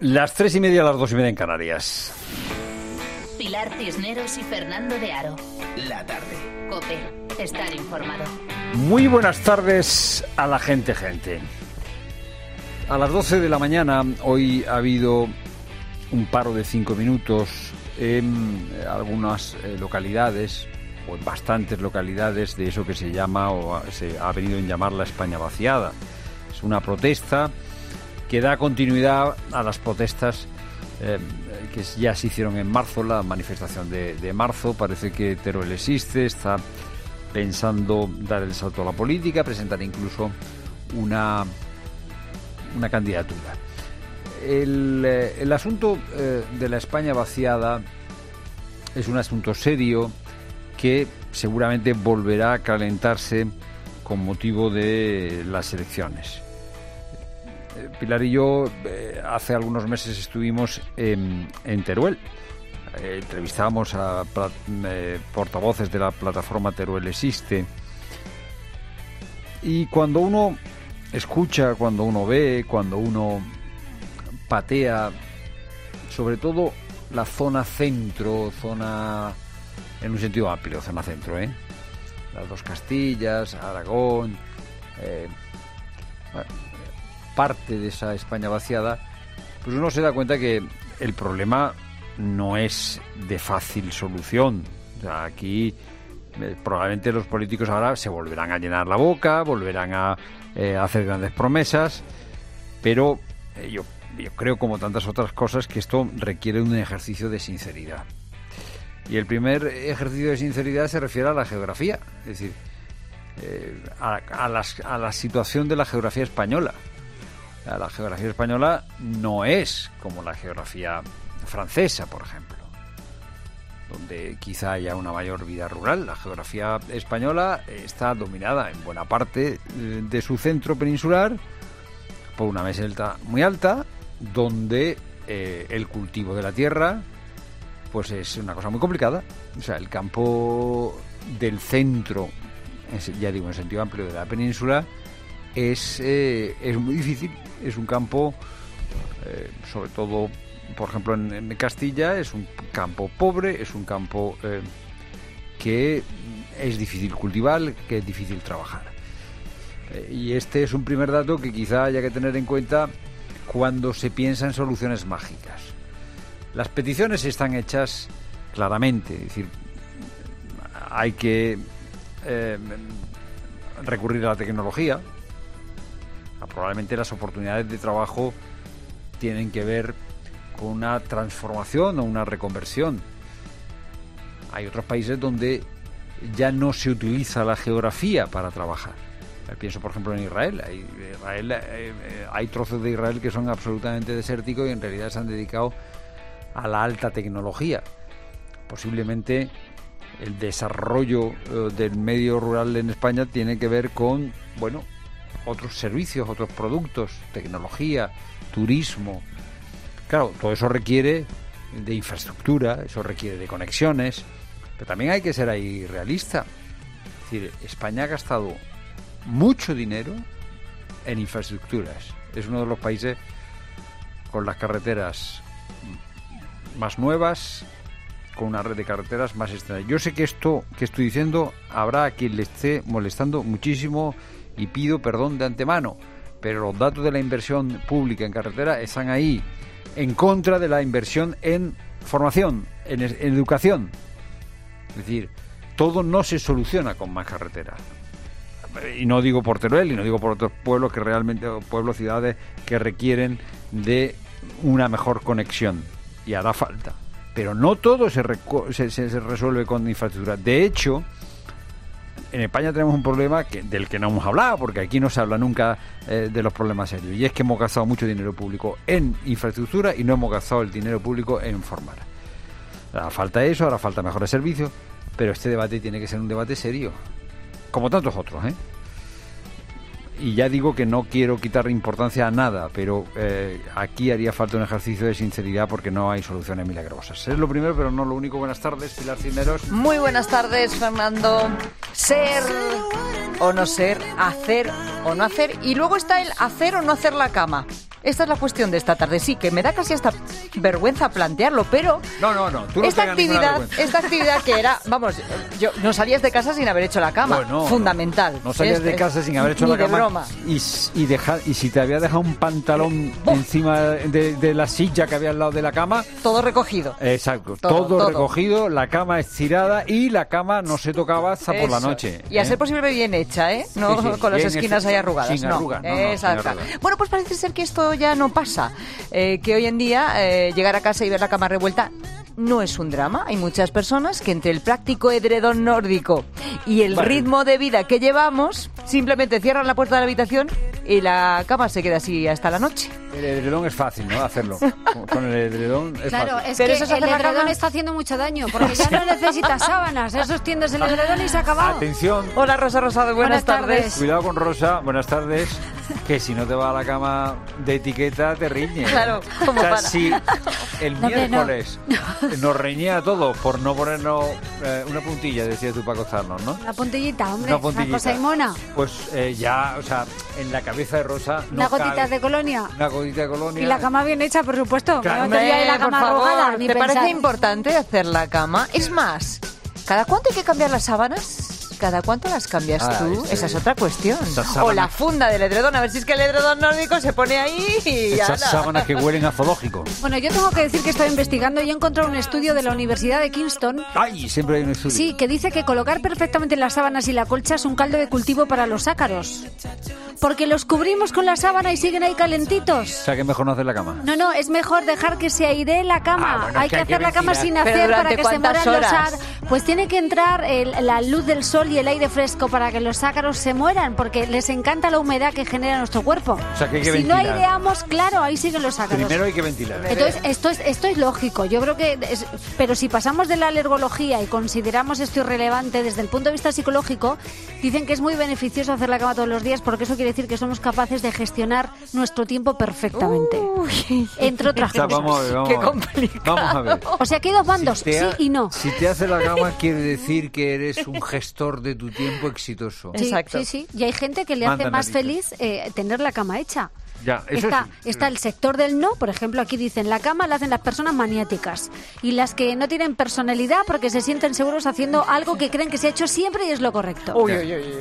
Las 3:30, las 2:30 en Canarias. Pilar Cisneros y Fernando de Aro. La tarde. COPE. Estar informado. Muy buenas tardes a la gente. A las 12 de la mañana hoy ha habido un paro de 5 minutos en algunas localidades, o en bastantes localidades, de eso que se llama, o se ha venido en llamar la España vaciada. Es una protesta que da continuidad a las protestas que ya se hicieron en marzo, la manifestación de marzo. Parece que Teruel existe, está pensando dar el salto a la política, presentar incluso una candidatura. El asunto de la España vaciada es un asunto serio que seguramente volverá a calentarse con motivo de las elecciones. Pilar y yo hace algunos meses estuvimos en Teruel. Entrevistábamos a portavoces de la plataforma Teruel Existe, y cuando uno escucha, cuando uno ve, cuando uno patea, sobre todo la zona centro, zona en un sentido amplio, zona centro, las dos Castillas, Aragón, parte de esa España vaciada, pues uno se da cuenta que el problema no es de fácil solución. O sea, aquí probablemente los políticos ahora se volverán a llenar la boca, volverán a hacer grandes promesas, pero yo creo, como tantas otras cosas, que esto requiere un ejercicio de sinceridad. Y el primer ejercicio de sinceridad se refiere a la geografía, es decir, a la situación de la geografía española. La geografía española no es como la geografía francesa, por ejemplo, donde quizá haya una mayor vida rural. La geografía española está dominada en buena parte de su centro peninsular por una meseta muy alta, donde el cultivo de la tierra pues es una cosa muy complicada. O sea, el campo del centro, ya digo, en el sentido amplio de la península, es muy difícil. Es un campo, sobre todo, por ejemplo, en Castilla, es un campo pobre, es un campo que es difícil cultivar, que es difícil trabajar. Y este es un primer dato que quizá haya que tener en cuenta cuando se piensa en soluciones mágicas. Las peticiones están hechas claramente, es decir, hay que recurrir a la tecnología. Probablemente las oportunidades de trabajo tienen que ver con una transformación o una reconversión. Hay otros países donde ya no se utiliza la geografía para trabajar. Pienso, por ejemplo, en Israel. Hay trozos de Israel que son absolutamente desérticos y en realidad se han dedicado a la alta tecnología. Posiblemente el desarrollo del medio rural en España tiene que ver con, otros servicios, otros productos, tecnología, turismo. Claro, todo eso requiere de infraestructura, eso requiere de conexiones, pero también hay que ser ahí realista. Es decir, España ha gastado mucho dinero en infraestructuras. Es uno de los países con las carreteras más nuevas, con una red de carreteras más extensa. Yo sé que esto que estoy diciendo habrá a quien le esté molestando muchísimo, y pido perdón de antemano, pero los datos de la inversión pública en carretera están ahí, en contra de la inversión en formación, en educación. Es decir, todo no se soluciona con más carreteras. Y no digo por Teruel, y no digo por otros pueblos que realmente, pueblos, ciudades que requieren de una mejor conexión, y hará falta. Pero no todo se resuelve con infraestructura. De hecho, en España tenemos un problema del que no hemos hablado, porque aquí no se habla nunca de los problemas serios, y es que hemos gastado mucho dinero público en infraestructura y no hemos gastado el dinero público en formar. Hará falta eso, hará falta mejores servicios, pero este debate tiene que ser un debate serio, como tantos otros, Y ya digo que no quiero quitar importancia a nada, pero aquí haría falta un ejercicio de sinceridad porque no hay soluciones milagrosas. Es lo primero, pero no lo único. Buenas tardes, Pilar Cisneros. Muy buenas tardes, Fernando. Ser o no ser, hacer o no hacer, y luego está el hacer o no hacer la cama. Esta es la cuestión de esta tarde. Sí, que me da casi hasta vergüenza plantearlo, pero... No. Tú no esta actividad que era... Vamos, no salías de casa sin haber hecho la cama. Bueno, fundamental. No salías de casa sin haber hecho la cama. Ni de broma. Y si te había dejado un pantalón encima de la silla que había al lado de la cama... Todo recogido. Exacto. Todo recogido, la cama estirada y la cama no se tocaba hasta por la noche. Y a ser posible bien hecha, ¿eh? No sí, con las esquinas ahí arrugadas. Sin arrugas. Exacto. Bueno, pues parece ser que esto ya no pasa. Que hoy en día llegar a casa y ver la cama revuelta no es un drama. Hay muchas personas que entre el práctico edredón nórdico y el ritmo de vida que llevamos, simplemente cierran la puerta de la habitación y la cama se queda así hasta la noche. El edredón es fácil, ¿no? Hacerlo. Con el edredón es claro, fácil. Es que el edredón está haciendo mucho daño, porque ya no necesitas sábanas. Eso extiendes el edredón y se ha acabado. Atención. Hola, Rosa Rosado, buenas tardes. Cuidado con Rosa, buenas tardes. Que si no te va a la cama de etiqueta, te riñe. Claro, como o sea, si el miércoles nos reñía a todos por no ponernos una puntilla, decías tú, para acostarnos, ¿no? Una puntillita, hombre, una cosa y mona. Pues ya, o sea, en la cabeza de Rosa no una gotita de colonia. Una gotita de colonia. Y la cama bien hecha, por supuesto. Claro. La cama arrugada, ¿te parece importante hacer la cama? Es más, ¿cada cuánto hay que cambiar las sábanas? ¿Cada cuánto las cambias tú? Esa es otra cuestión. O la funda del edredón, a ver si es que el edredón nórdico se pone ahí y esas sábanas que huelen a zoológico. Bueno, yo tengo que decir que estoy investigando y he encontrado un estudio de la Universidad de Kingston. ¡Ay! Siempre hay un estudio. Sí, que dice que colocar perfectamente las sábanas y la colcha es un caldo de cultivo para los ácaros. Porque los cubrimos con la sábana y siguen ahí calentitos. O sea, que es mejor no hacer la cama. No, es mejor dejar que se airee la cama. Bueno, hay que hacer la cama sin hacer para que se mueran los ácaros. Pues tiene que entrar la luz del sol y el aire fresco para que los ácaros se mueran, porque les encanta la humedad que genera nuestro cuerpo. O sea, que hay que ventilar. Si no aireamos, claro, ahí siguen los ácaros. Primero hay que ventilar. Entonces, esto es lógico. Yo creo que... pero si pasamos de la alergología y consideramos esto irrelevante desde el punto de vista psicológico, dicen que es muy beneficioso hacer la cama todos los días, porque eso quiere decir que somos capaces de gestionar nuestro tiempo perfectamente. Entre otras cosas. Vamos Qué complicado. Vamos a ver. O sea, que hay dos bandos, sí y no. Si te hace la cama, quiere decir que eres un gestor de tu tiempo exitoso. Sí, exacto. Sí. Y hay gente que le hace más feliz tener la cama hecha. Ya, eso está el sector del no, por ejemplo, aquí dicen, la cama la hacen las personas maniáticas y las que no tienen personalidad porque se sienten seguros haciendo algo que creen que se ha hecho siempre y es lo correcto. Uy.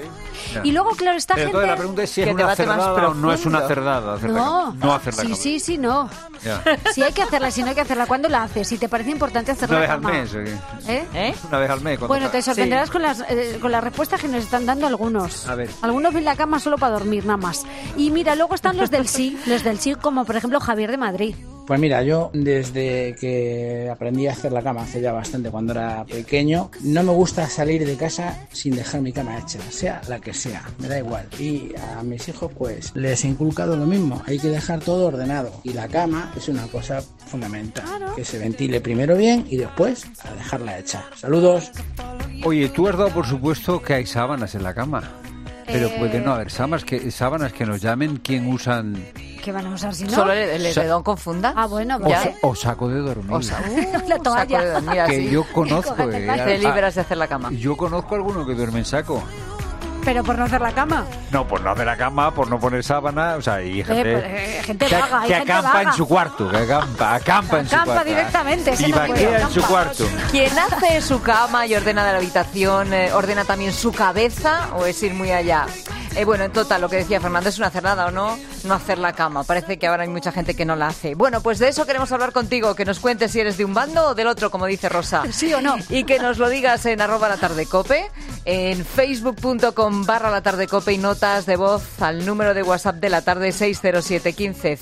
Y luego, claro, esta gente... Pero la pregunta es si es una cerdada o no es una cerdada. No hacer la cama. Sí, no. Si hay que hacerla, si no hay que hacerla, ¿cuándo la haces? Si te parece importante hacer la cama. ¿Una vez al mes? ¿Una vez al mes? Bueno, te sorprenderás con las respuestas que nos están dando algunos. A ver. Algunos ven la cama solo para dormir, nada más. Y mira, luego están los del sí, como por ejemplo Javier de Madrid. Pues mira, yo desde que aprendí a hacer la cama hace ya bastante, cuando era pequeño, no me gusta salir de casa sin dejar mi cama hecha, sea la que sea, me da igual. Y a mis hijos pues les he inculcado lo mismo, hay que dejar todo ordenado. Y la cama es una cosa fundamental, que se ventile primero bien y después a dejarla hecha. Saludos. Oye, tú has dado por supuesto que hay sábanas en la cama. Pero puede no haber sábanas que nos llamen quién usan. ¿Qué van a usar si no? Solo el edredón con funda. Ah, bueno, o saco de dormir. La toalla. Saco de dormir, que yo conozco. Te libras de hacer la cama. Yo conozco a alguno que duerme en saco. Pero por no hacer la cama. No, por no hacer la cama, por no poner sábana, o sea, hay gente vaga, que acampa en su cuarto, que acampa en su cuarto. Acampa directamente, y vaquea en su cuarto. ¿Quién hace su cama y ordena la habitación, ordena también su cabeza o es ir muy allá? Bueno, en total, lo que decía Fernando, es una cerdada o no hacer la cama. Parece que ahora hay mucha gente que no la hace. Bueno, pues de eso queremos hablar contigo, que nos cuentes si eres de un bando o del otro, como dice Rosa. Sí o no. Y que nos lo digas en @latardecope, en facebook.com/latardecope y notas de voz al número de WhatsApp de la tarde 607 15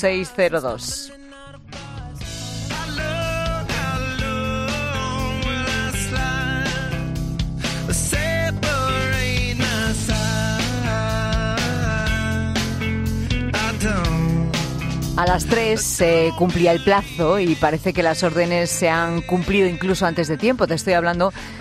0602. A las 3 se cumplía el plazo y parece que las órdenes se han cumplido incluso antes de tiempo. Te estoy hablando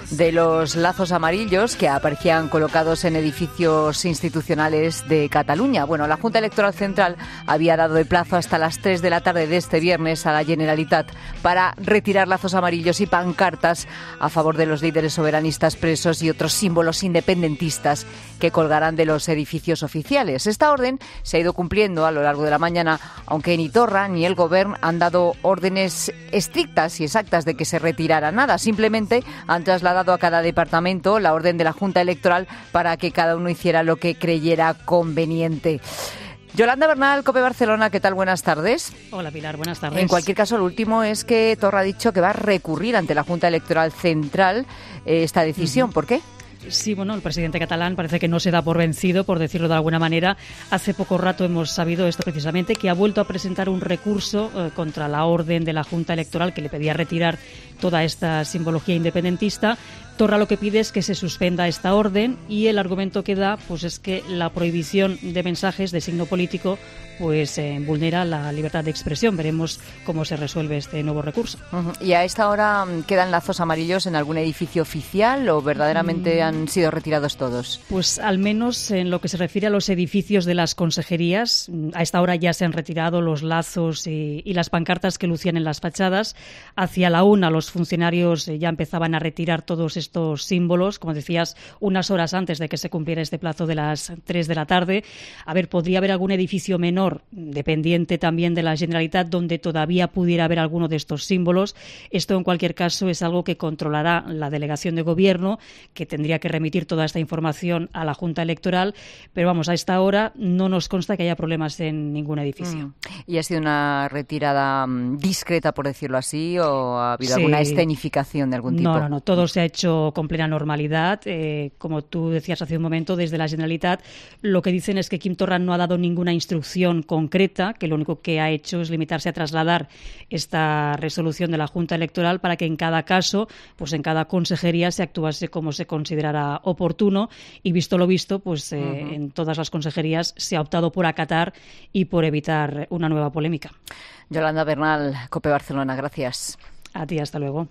de los lazos amarillos que aparecían colocados en edificios institucionales de Cataluña. Bueno, la Junta Electoral Central había dado de plazo hasta las 3 de la tarde de este viernes a la Generalitat para retirar lazos amarillos y pancartas a favor de los líderes soberanistas presos y otros símbolos independentistas que colgarán de los edificios oficiales. Esta orden se ha ido cumpliendo a lo largo de la mañana, aunque ni Torra ni el Gobierno han dado órdenes estrictas y exactas de que se retirara nada. Simplemente han trasladado a cada departamento la orden de la Junta Electoral para que cada uno hiciera lo que creyera conveniente. Yolanda Bernal, COPE Barcelona, ¿qué tal? Buenas tardes. Hola Pilar, buenas tardes. En cualquier caso, lo último es que Torra ha dicho que va a recurrir ante la Junta Electoral Central esta decisión. ¿Por qué? Sí, bueno, el presidente catalán parece que no se da por vencido, por decirlo de alguna manera. Hace poco rato hemos sabido esto precisamente, que ha vuelto a presentar un recurso contra la orden de la Junta Electoral que le pedía retirar toda esta simbología independentista. Torra lo que pide es que se suspenda esta orden y el argumento que da pues es que la prohibición de mensajes de signo político pues vulnera la libertad de expresión. Veremos cómo se resuelve este nuevo recurso. ¿Y a esta hora quedan lazos amarillos en algún edificio oficial o verdaderamente han sido retirados todos? Pues al menos en lo que se refiere a los edificios de las consejerías, a esta hora ya se han retirado los lazos y las pancartas que lucían en las fachadas. Hacia la 1 los funcionarios ya empezaban a retirar todos estos símbolos, como decías, unas horas antes de que se cumpliera este plazo de las 3 de la tarde. A ver, podría haber algún edificio menor, dependiente también de la Generalitat, donde todavía pudiera haber alguno de estos símbolos. Esto, en cualquier caso, es algo que controlará la delegación de gobierno, que tendría que remitir toda esta información a la Junta Electoral, pero vamos, a esta hora no nos consta que haya problemas en ningún edificio. ¿Y ha sido una retirada discreta, por decirlo así, o ha habido alguna escenificación de algún tipo? No, todo se ha hecho con plena normalidad. Como tú decías hace un momento, desde la Generalitat lo que dicen es que Quim Torra no ha dado ninguna instrucción concreta, que lo único que ha hecho es limitarse a trasladar esta resolución de la Junta Electoral para que en cada caso, pues en cada consejería se actuase como se considerara oportuno, y visto lo visto, pues en todas las consejerías se ha optado por acatar y por evitar una nueva polémica. Yolanda Bernal, COPE Barcelona, gracias. A ti, hasta luego.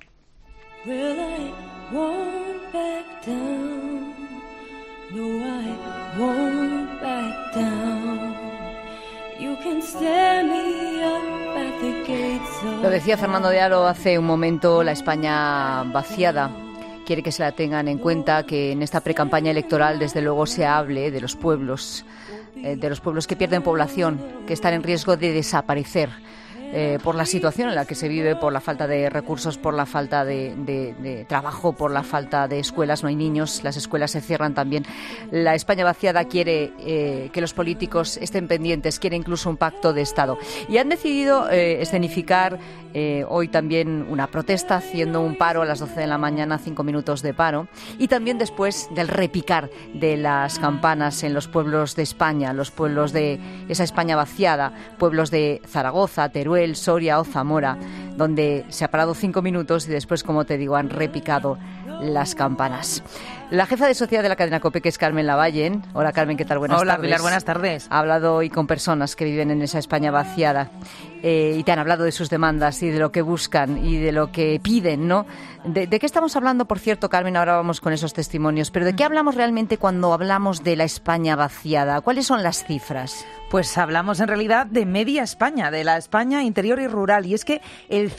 Lo decía Fernando de Aro hace un momento, la España vaciada quiere que se la tengan en cuenta, que en esta precampaña electoral desde luego se hable de los pueblos que pierden población, que están en riesgo de desaparecer. Por la situación en la que se vive, por la falta de recursos, por la falta de trabajo, por la falta de escuelas, no hay niños, las escuelas se cierran también. La España vaciada quiere que los políticos estén pendientes, quiere incluso un pacto de Estado. Y han decidido escenificar hoy también una protesta, haciendo un paro a las 12 de la mañana, 5 minutos de paro, y también después del repicar de las campanas en los pueblos de España, los pueblos de esa España vaciada, pueblos de Zaragoza, Teruel, Soria o Zamora, donde se ha parado 5 minutos y después, como te digo, han repicado las campanas. La jefa de sociedad de la cadena COPE, que es Carmen Lavallen. Hola, Carmen, ¿qué tal? Buenas tardes. Hola, Pilar, buenas tardes. Ha hablado hoy con personas que viven en esa España vaciada y te han hablado de sus demandas y de lo que buscan y de lo que piden, ¿no? ¿De qué estamos hablando, por cierto, Carmen? Ahora vamos con esos testimonios, pero ¿de qué hablamos realmente cuando hablamos de la España vaciada? ¿Cuáles son las cifras? Pues hablamos en realidad de media España, de la España interior y rural, y es que el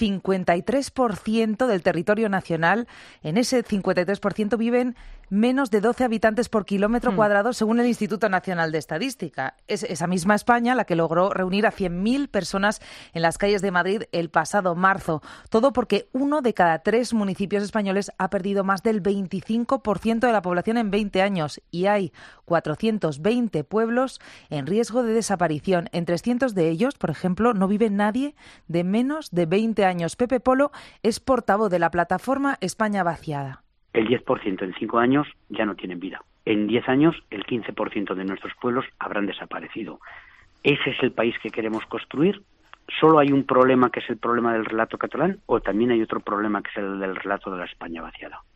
53% del territorio nacional, en ese 53% viven menos de 12 habitantes por kilómetro cuadrado, según el Instituto Nacional de Estadística. Es esa misma España la que logró reunir a 100.000 personas en las calles de Madrid el pasado marzo. Todo porque 1 de cada 3 municipios españoles ha perdido más del 25% de la población en 20 años y hay 420 pueblos en riesgo de desaparición. En 300 de ellos, por ejemplo, no vive nadie de menos de 20 años. Pepe Polo es portavoz de la plataforma España Vaciada. El 10% en 5 años ya no tienen vida. En 10 años, el 15% de nuestros pueblos habrán desaparecido. ¿Ese es el país que queremos construir? ¿Solo hay un problema que es el problema del relato catalán o también hay otro problema que es el del relato de la España vaciada?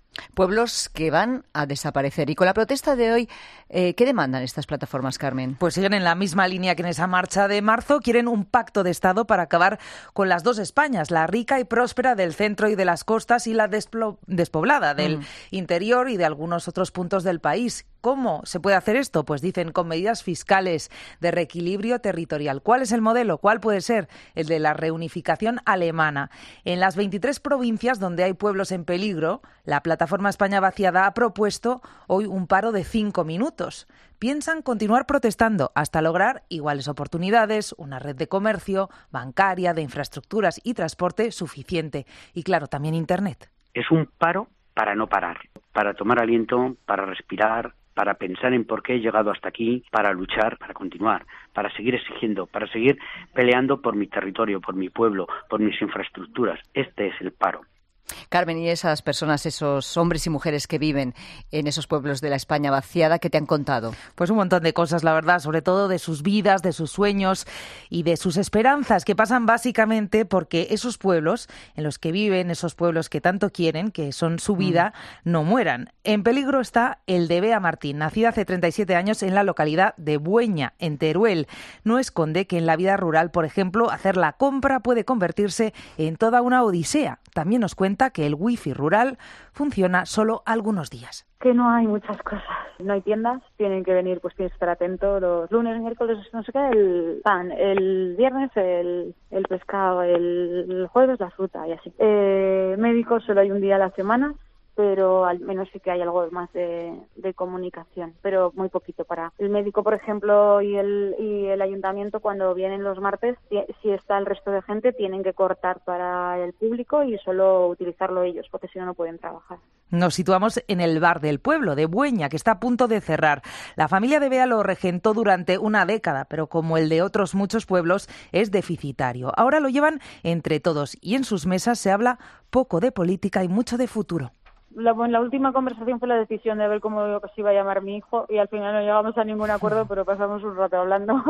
Pueblos que van a desaparecer. Y con la protesta de hoy, ¿qué demandan estas plataformas, Carmen? Pues siguen en la misma línea que en esa marcha de marzo. Quieren un pacto de Estado para acabar con las dos Españas, la rica y próspera del centro y de las costas y la despoblada del interior y de algunos otros puntos del país. ¿Cómo se puede hacer esto? Pues dicen con medidas fiscales de reequilibrio territorial. ¿Cuál es el modelo? ¿Cuál puede ser? El de la reunificación alemana. En las 23 provincias donde hay pueblos en peligro, la plataforma España Vaciada ha propuesto hoy un paro de 5 minutos. Piensan continuar protestando hasta lograr iguales oportunidades, una red de comercio, bancaria, de infraestructuras y transporte suficiente. Y claro, también Internet. Es un paro para no parar, para tomar aliento, para respirar, para pensar en por qué he llegado hasta aquí, para luchar, para continuar, para seguir exigiendo, para seguir peleando por mi territorio, por mi pueblo, por mis infraestructuras. Este es el paro. Carmen, y esas personas, esos hombres y mujeres que viven en esos pueblos de la España vaciada, ¿qué te han contado? Pues un montón de cosas, la verdad, sobre todo de sus vidas, de sus sueños y de sus esperanzas, que pasan básicamente porque esos pueblos en los que viven, esos pueblos que tanto quieren, que son su vida, no mueran. En peligro está el de Bea Martín, nacida hace 37 años en la localidad de Bueña, en Teruel. No esconde que en la vida rural, por ejemplo, hacer la compra puede convertirse en toda una odisea. También nos cuenta que el wifi rural funciona solo algunos días. Que no hay muchas cosas, no hay tiendas, tienen que venir, pues tienes que estar atento los lunes, miércoles, no sé qué, el pan, el viernes el pescado, el jueves la fruta y así. Médicos solo hay un día a la semana, pero al menos sí que hay algo más de comunicación, pero muy poquito para el médico, por ejemplo, y el ayuntamiento cuando vienen los martes, si está el resto de gente, tienen que cortar para el público y solo utilizarlo ellos, porque si no, no pueden trabajar. Nos situamos en el bar del pueblo de Bueña, que está a punto de cerrar. La familia de Bea lo regentó durante una década, pero como el de otros muchos pueblos, es deficitario. Ahora lo llevan entre todos y en sus mesas se habla poco de política y mucho de futuro. La última conversación fue la decisión de ver cómo se iba a llamar mi hijo y al final no llegamos a ningún acuerdo, pero pasamos un rato hablando.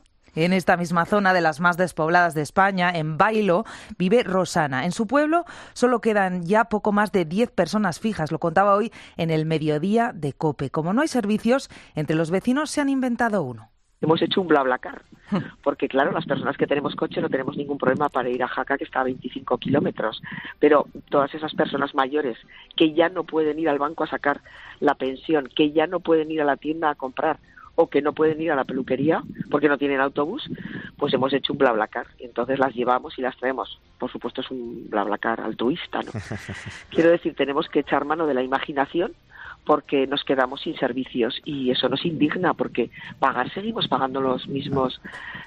En esta misma zona de las más despobladas de España, en Bailo, vive Rosana. En su pueblo solo quedan ya poco más de 10 personas fijas, lo contaba hoy en el mediodía de COPE. Como no hay servicios, entre los vecinos se han inventado uno. Hemos hecho un BlaBlaCar, porque claro, las personas que tenemos coche no tenemos ningún problema para ir a Jaca, que está a 25 kilómetros, pero todas esas personas mayores que ya no pueden ir al banco a sacar la pensión, que ya no pueden ir a la tienda a comprar o que no pueden ir a la peluquería porque no tienen autobús, pues hemos hecho un BlaBlaCar y entonces las llevamos y las traemos. Por supuesto es un BlaBlaCar altruista, ¿no? Quiero decir, tenemos que echar mano de la imaginación porque nos quedamos sin servicios y eso nos indigna porque seguimos pagando los mismos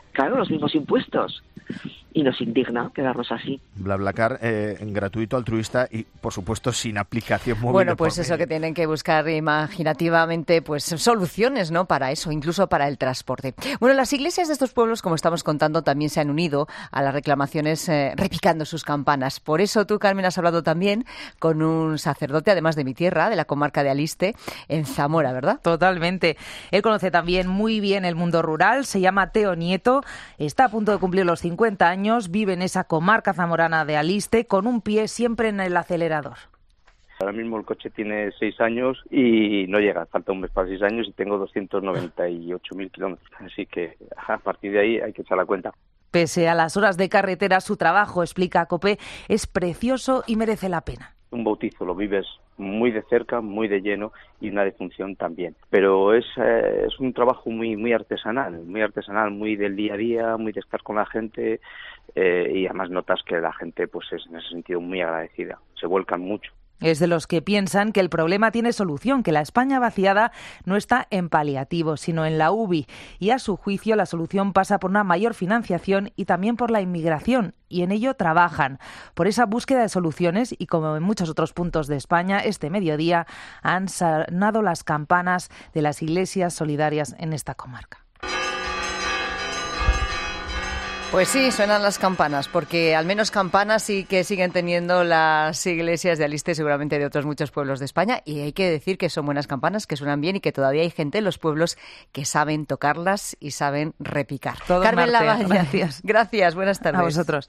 impuestos y nos indigna quedarnos así. BlaBlaCar gratuito, altruista y por supuesto sin aplicación móvil. Bueno, pues eso, que tienen que buscar imaginativamente pues soluciones, ¿no? Para eso, incluso para el transporte. Bueno, las iglesias de estos pueblos, como estamos contando, también se han unido a las reclamaciones repicando sus campanas. Por eso tú, Carmen, has hablado también con un sacerdote, además de mi tierra, de la comarca de Aliste, en Zamora, ¿verdad? Totalmente. Él conoce también muy bien el mundo rural, se llama Teo Nieto, está a punto de cumplir los 50 años, vive en esa comarca zamorana de Aliste, con un pie siempre en el acelerador. Ahora mismo el coche tiene 6 años y no llega, falta un mes para 6 años y tengo 298.000 kilómetros, así que a partir de ahí hay que echar la cuenta. Pese a las horas de carretera, su trabajo, explica COPE, es precioso y merece la pena. Un bautizo lo vives muy de cerca, muy de lleno y una defunción también. Pero es un trabajo muy artesanal, muy del día a día, muy de estar con la gente y además notas que la gente pues es en ese sentido muy agradecida, se vuelcan mucho. Es de los que piensan que el problema tiene solución, que la España vaciada no está en paliativos, sino en la UBI. Y a su juicio la solución pasa por una mayor financiación y también por la inmigración. Y en ello trabajan. Por esa búsqueda de soluciones y como en muchos otros puntos de España, este mediodía han sonado las campanas de las iglesias solidarias en esta comarca. Pues sí, suenan las campanas, porque al menos campanas sí que siguen teniendo las iglesias de Aliste, seguramente de otros muchos pueblos de España, y hay que decir que son buenas campanas, que suenan bien y que todavía hay gente en los pueblos que saben tocarlas y saben repicar. Todo Carmen Marte, Lavalla, gracias, buenas tardes. A vosotros.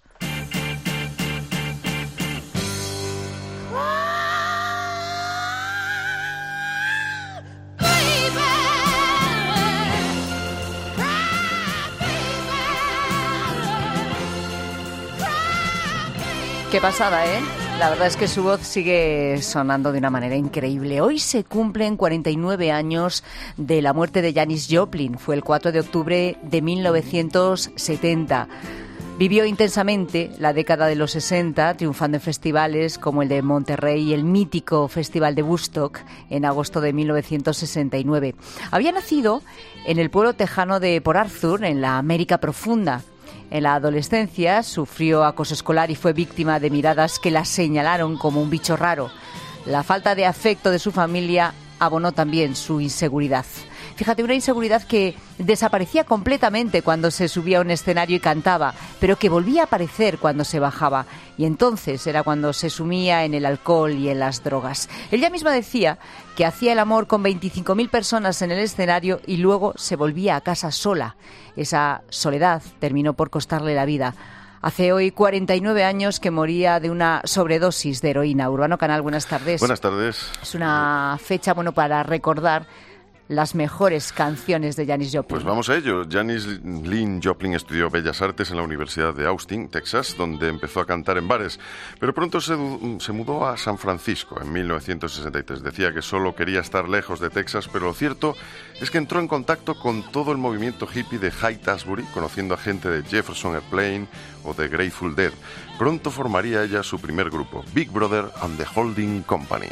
Qué pasada, ¿eh? La verdad es que su voz sigue sonando de una manera increíble. Hoy se cumplen 49 años de la muerte de Janis Joplin. Fue el 4 de octubre de 1970. Vivió intensamente la década de los 60, triunfando en festivales como el de Monterrey y el mítico Festival de Woodstock en agosto de 1969. Había nacido en el pueblo tejano de Port Arthur, en la América profunda. En la adolescencia sufrió acoso escolar y fue víctima de miradas que la señalaron como un bicho raro. La falta de afecto de su familia abonó también su inseguridad. Fíjate, una inseguridad que desaparecía completamente cuando se subía a un escenario y cantaba, pero que volvía a aparecer cuando se bajaba. Y entonces era cuando se sumía en el alcohol y en las drogas. Ella misma decía que hacía el amor con 25.000 personas en el escenario y luego se volvía a casa sola. Esa soledad terminó por costarle la vida. Hace hoy 49 años que moría de una sobredosis de heroína. Urbano Canal, buenas tardes. Buenas tardes. Es una fecha, para recordar las mejores canciones de Janis Joplin. Pues vamos a ello. Janis Lynn Joplin estudió Bellas Artes en la Universidad de Austin, Texas, donde empezó a cantar en bares, pero pronto se mudó a San Francisco en 1963. Decía que solo quería estar lejos de Texas, pero lo cierto es que entró en contacto con todo el movimiento hippie de Haight-Ashbury, conociendo a gente de Jefferson Airplane o de Grateful Dead. Pronto formaría ella su primer grupo, Big Brother and the Holding Company.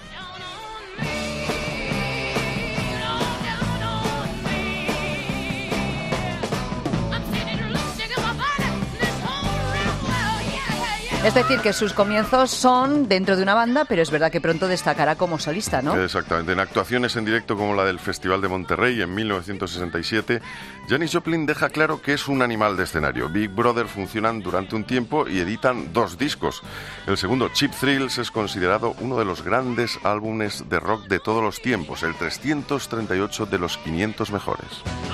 Es decir, que sus comienzos son dentro de una banda, pero es verdad que pronto destacará como solista, ¿no? Exactamente. En actuaciones en directo como la del Festival de Monterrey en 1967, Janis Joplin deja claro que es un animal de escenario. Big Brother funcionan durante un tiempo y editan 2 discos. El segundo, Cheap Thrills, es considerado uno de los grandes álbumes de rock de todos los tiempos, el 338 de los 500 mejores.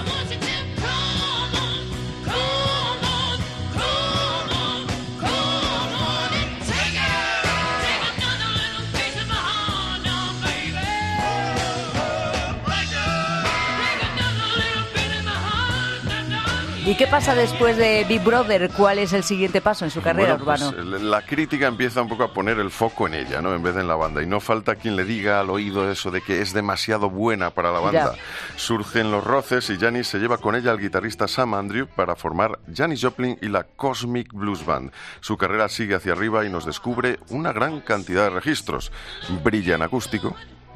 ¿Y qué pasa después de Big Brother? ¿Cuál es el siguiente paso en su carrera, Urbano? Pues, la crítica empieza un poco a poner el foco en ella, ¿no? En vez de en la banda. Y no falta quien le diga al oído eso de que es demasiado buena para la banda. Ya. Surgen los roces y Janis se lleva con ella al guitarrista Sam Andrew para formar Janis Joplin y la Cosmic Blues Band. Su carrera sigue hacia arriba y nos descubre una gran cantidad de registros. Brilla en acústico.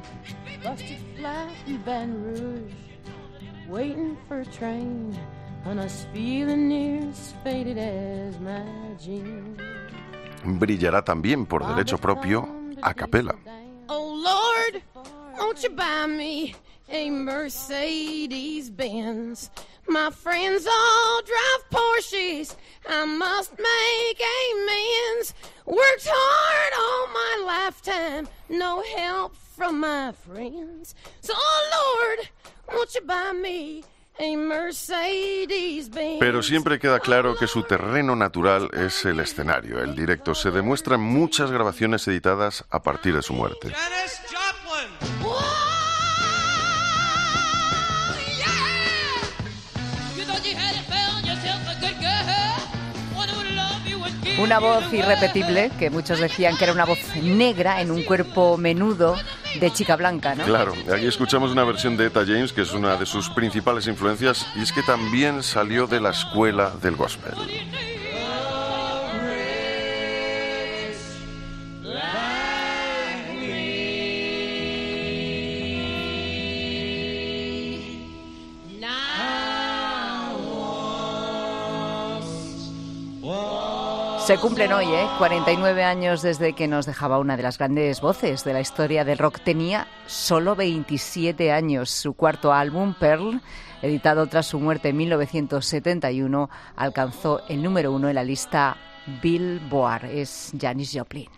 Brillará también por derecho propio a capela. Oh Lord, won't you buy me a Mercedes Benz? My friends all drive Porsches, I must make amends. Worked hard all my lifetime, no help from my friends. So oh Lord, won't you buy me a Mercedes Benz? Pero siempre queda claro que su terreno natural es el escenario, el directo. Se demuestra en muchas grabaciones editadas a partir de su muerte. Janis Joplin. Una voz irrepetible, que muchos decían que era una voz negra en un cuerpo menudo de chica blanca, ¿no? Claro, aquí escuchamos una versión de Etta James, que es una de sus principales influencias, y es que también salió de la escuela del gospel. Se cumplen hoy, 49 años desde que nos dejaba una de las grandes voces de la historia del rock. Tenía solo 27 años. Su cuarto álbum, Pearl, editado tras su muerte en 1971, alcanzó el número 1 en la lista Billboard. Es Janis Joplin.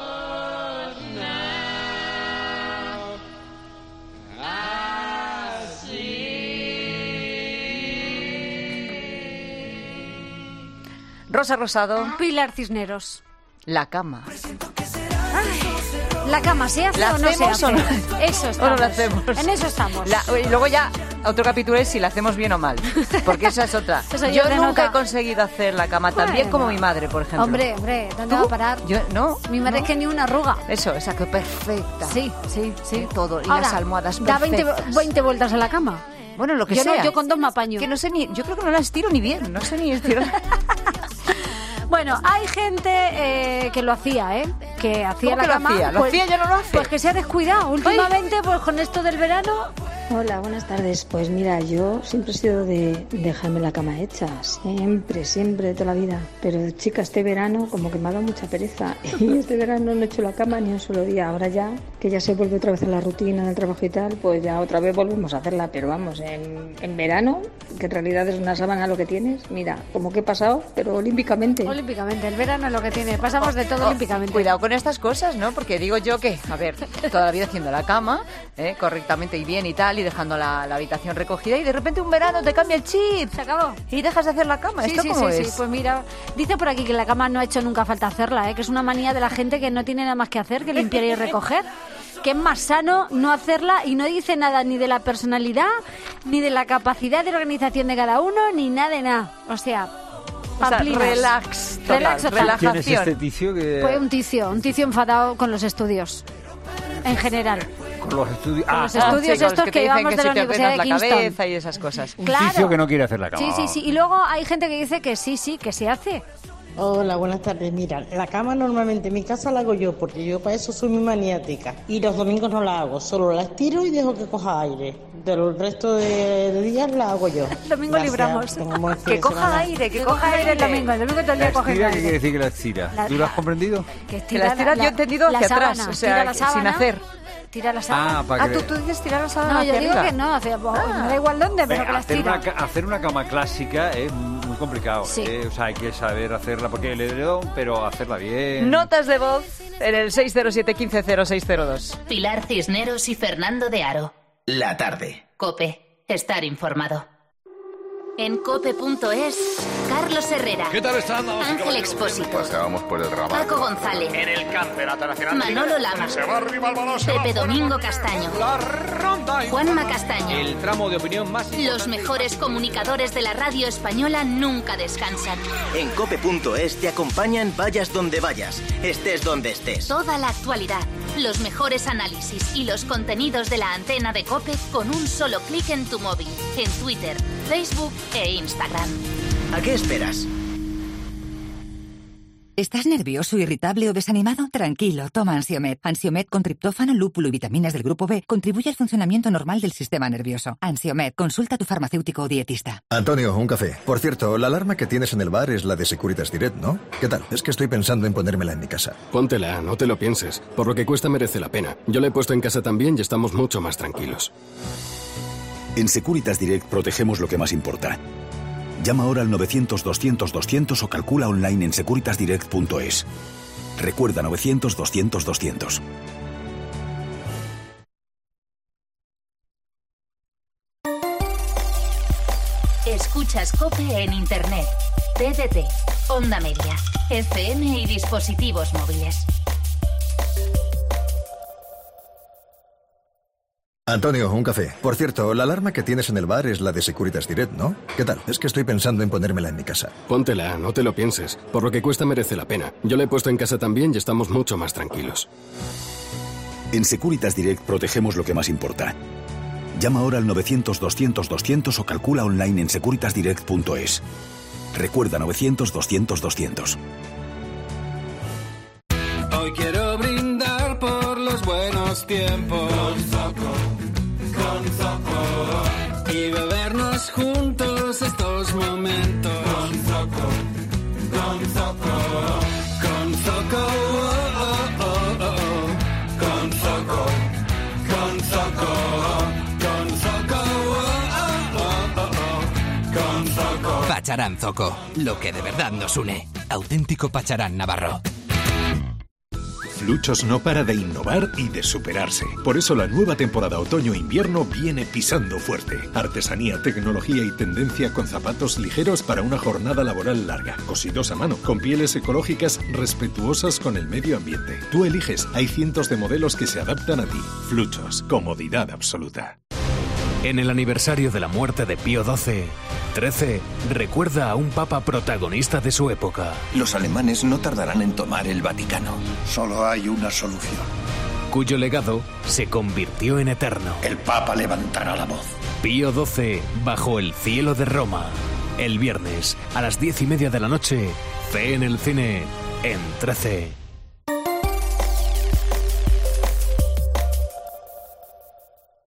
Rosa Rosado. Pilar Cisneros. La cama. Ay, la cama, ¿se hace o no se hace? ¿La hacemos o no? Eso estamos. ¿O no la hacemos? En eso estamos. Y luego ya otro capítulo es si la hacemos bien o mal, porque esa es otra. Yo nunca he conseguido hacer la cama tan bien como mi madre, por ejemplo. Hombre, ¿dónde va a parar? Yo, ¿no? Mi madre es que ni una arruga. Eso, esa que perfecta. Sí. Todo, y ahora, las almohadas da perfectas. 20 vueltas a la cama. Bueno, lo que yo sea. No, yo con 2 me apaño. Que no sé yo creo que no las tiro ni bien, no sé ni estirar. Bueno, hay gente que lo hacía, que hacía la cama. ¿Lo hacía? Yo no lo hace. Pues que se ha descuidado. Últimamente, pues con esto del verano. Hola, buenas tardes. Pues mira, yo siempre he sido de dejarme la cama hecha. Siempre, toda la vida. Pero chica, este verano como que me ha dado mucha pereza. Y este verano no he hecho la cama ni un solo día. Ahora ya, que ya se vuelve otra vez a la rutina del trabajo y tal, pues ya otra vez volvemos a hacerla. Pero vamos, en verano, que en realidad es una sábana lo que tienes, mira, como que he pasado, pero olímpicamente. Olímpicamente, el verano es lo que tiene. Pasamos de todo olímpicamente. Cuidado con estas cosas, ¿no? Porque digo yo que, a ver, toda la vida haciendo la cama, correctamente y bien y tal, y dejando la habitación recogida, y de repente un verano te cambia el chip. Se acabó. Y dejas de hacer la cama. ¿Esto cómo es? Sí, pues mira, dice por aquí que la cama no ha hecho nunca falta hacerla, que es una manía de la gente que no tiene nada más que hacer que limpiar y recoger. Que es más sano no hacerla, y no dice nada ni de la personalidad, ni de la capacidad de organización de cada uno, ni nada de nada. O sea, relax, relajación. ¿Quién es este ticio? Pues un ticio enfadado con los estudios, en general. Con los estudios. Los estudios estos que llevamos de la Universidad de Kingston. La cabeza y esas cosas. Un ticio que no quiere hacer la cama. Sí. Y luego hay gente que dice que sí, que se hace. Hola, buenas tardes. Mira, la cama normalmente en mi casa la hago yo, porque yo para eso soy muy maniática. Y los domingos no la hago, solo la estiro y dejo que coja aire. Del resto de días la hago yo. El domingo libramos. Que coja aire el domingo. El domingo todo el día coge aire. ¿Qué quiere decir que la estira? ¿Tú lo has comprendido? Que la estira yo he entendido hacia atrás, o sea, sin hacer. Tira la sábana. ¿tú dices tirar la sábana? No, yo digo que no, me da igual dónde, pero que la estira. Hacer una cama clásica es muy complicado. Sí. O sea, hay que saber hacerla, porque el edredón, pero hacerla bien. Notas de voz en el 607-150602. Pilar Cisneros y Fernando de Aro. La tarde. COPE. Estar informado. En cope.es, Carlos Herrera. ¿Qué tal están? Ángel Expósito. Paseábamos por el Raval. Paco González. En el Campeonato Nacional. Manolo Lama. Se va arriba el balón. Pepe Domingo Castaño. La ronda. Juanma Castaño. El tramo de opinión más importante. Los mejores comunicadores de la radio española nunca descansan. En cope.es te acompañan vayas donde vayas, estés donde estés. Toda la actualidad, los mejores análisis y los contenidos de la antena de COPE con un solo clic en tu móvil, en Twitter, Facebook e Instagram. ¿A qué esperas? ¿Estás nervioso, irritable o desanimado? Tranquilo, toma Ansiomed. Ansiomed con triptófano, lúpulo y vitaminas del grupo B contribuye al funcionamiento normal del sistema nervioso. Ansiomed, consulta a tu farmacéutico o dietista. Antonio, un café. Por cierto, la alarma que tienes en el bar es la de Securitas Direct, ¿no? ¿Qué tal? Es que estoy pensando en ponérmela en mi casa. Póntela, no te lo pienses. Por lo que cuesta merece la pena. Yo la he puesto en casa también y estamos mucho más tranquilos. En Securitas Direct protegemos lo que más importa. Llama ahora al 900-200-200 o calcula online en securitasdirect.es. Recuerda 900-200-200. Escuchas COPE en Internet, TDT, Onda Media, FM y dispositivos móviles. Antonio, un café. Por cierto, la alarma que tienes en el bar es la de Securitas Direct, ¿no? ¿Qué tal? Es que estoy pensando en ponérmela en mi casa. Póntela, no te lo pienses. Por lo que cuesta merece la pena. Yo la he puesto en casa también y estamos mucho más tranquilos. En Securitas Direct protegemos lo que más importa. Llama ahora al 900-200-200 o calcula online en securitasdirect.es. Recuerda 900-200-200. Hoy quiero brindar por los buenos tiempos. Con Zoco. Y bebernos juntos estos momentos. Con Zoco. Con Zoco. Con Zoco. Con Zoco. Con Zoco. Pacharán Zoco. Lo que de verdad nos une. Auténtico Pacharán Navarro. Fluchos no para de innovar y de superarse. Por eso la nueva temporada otoño-invierno viene pisando fuerte. Artesanía, tecnología y tendencia con zapatos ligeros para una jornada laboral larga. Cosidos a mano, con pieles ecológicas respetuosas con el medio ambiente. Tú eliges, hay cientos de modelos que se adaptan a ti. Fluchos, comodidad absoluta. En el aniversario de la muerte de Pío XII, 13 recuerda a un papa protagonista de su época. Los alemanes no tardarán en tomar el Vaticano. Solo hay una solución. Cuyo legado se convirtió en eterno. El papa levantará la voz. Pío XII bajo el cielo de Roma. El viernes a las 10:30 de la noche, Fe en el cine en 13.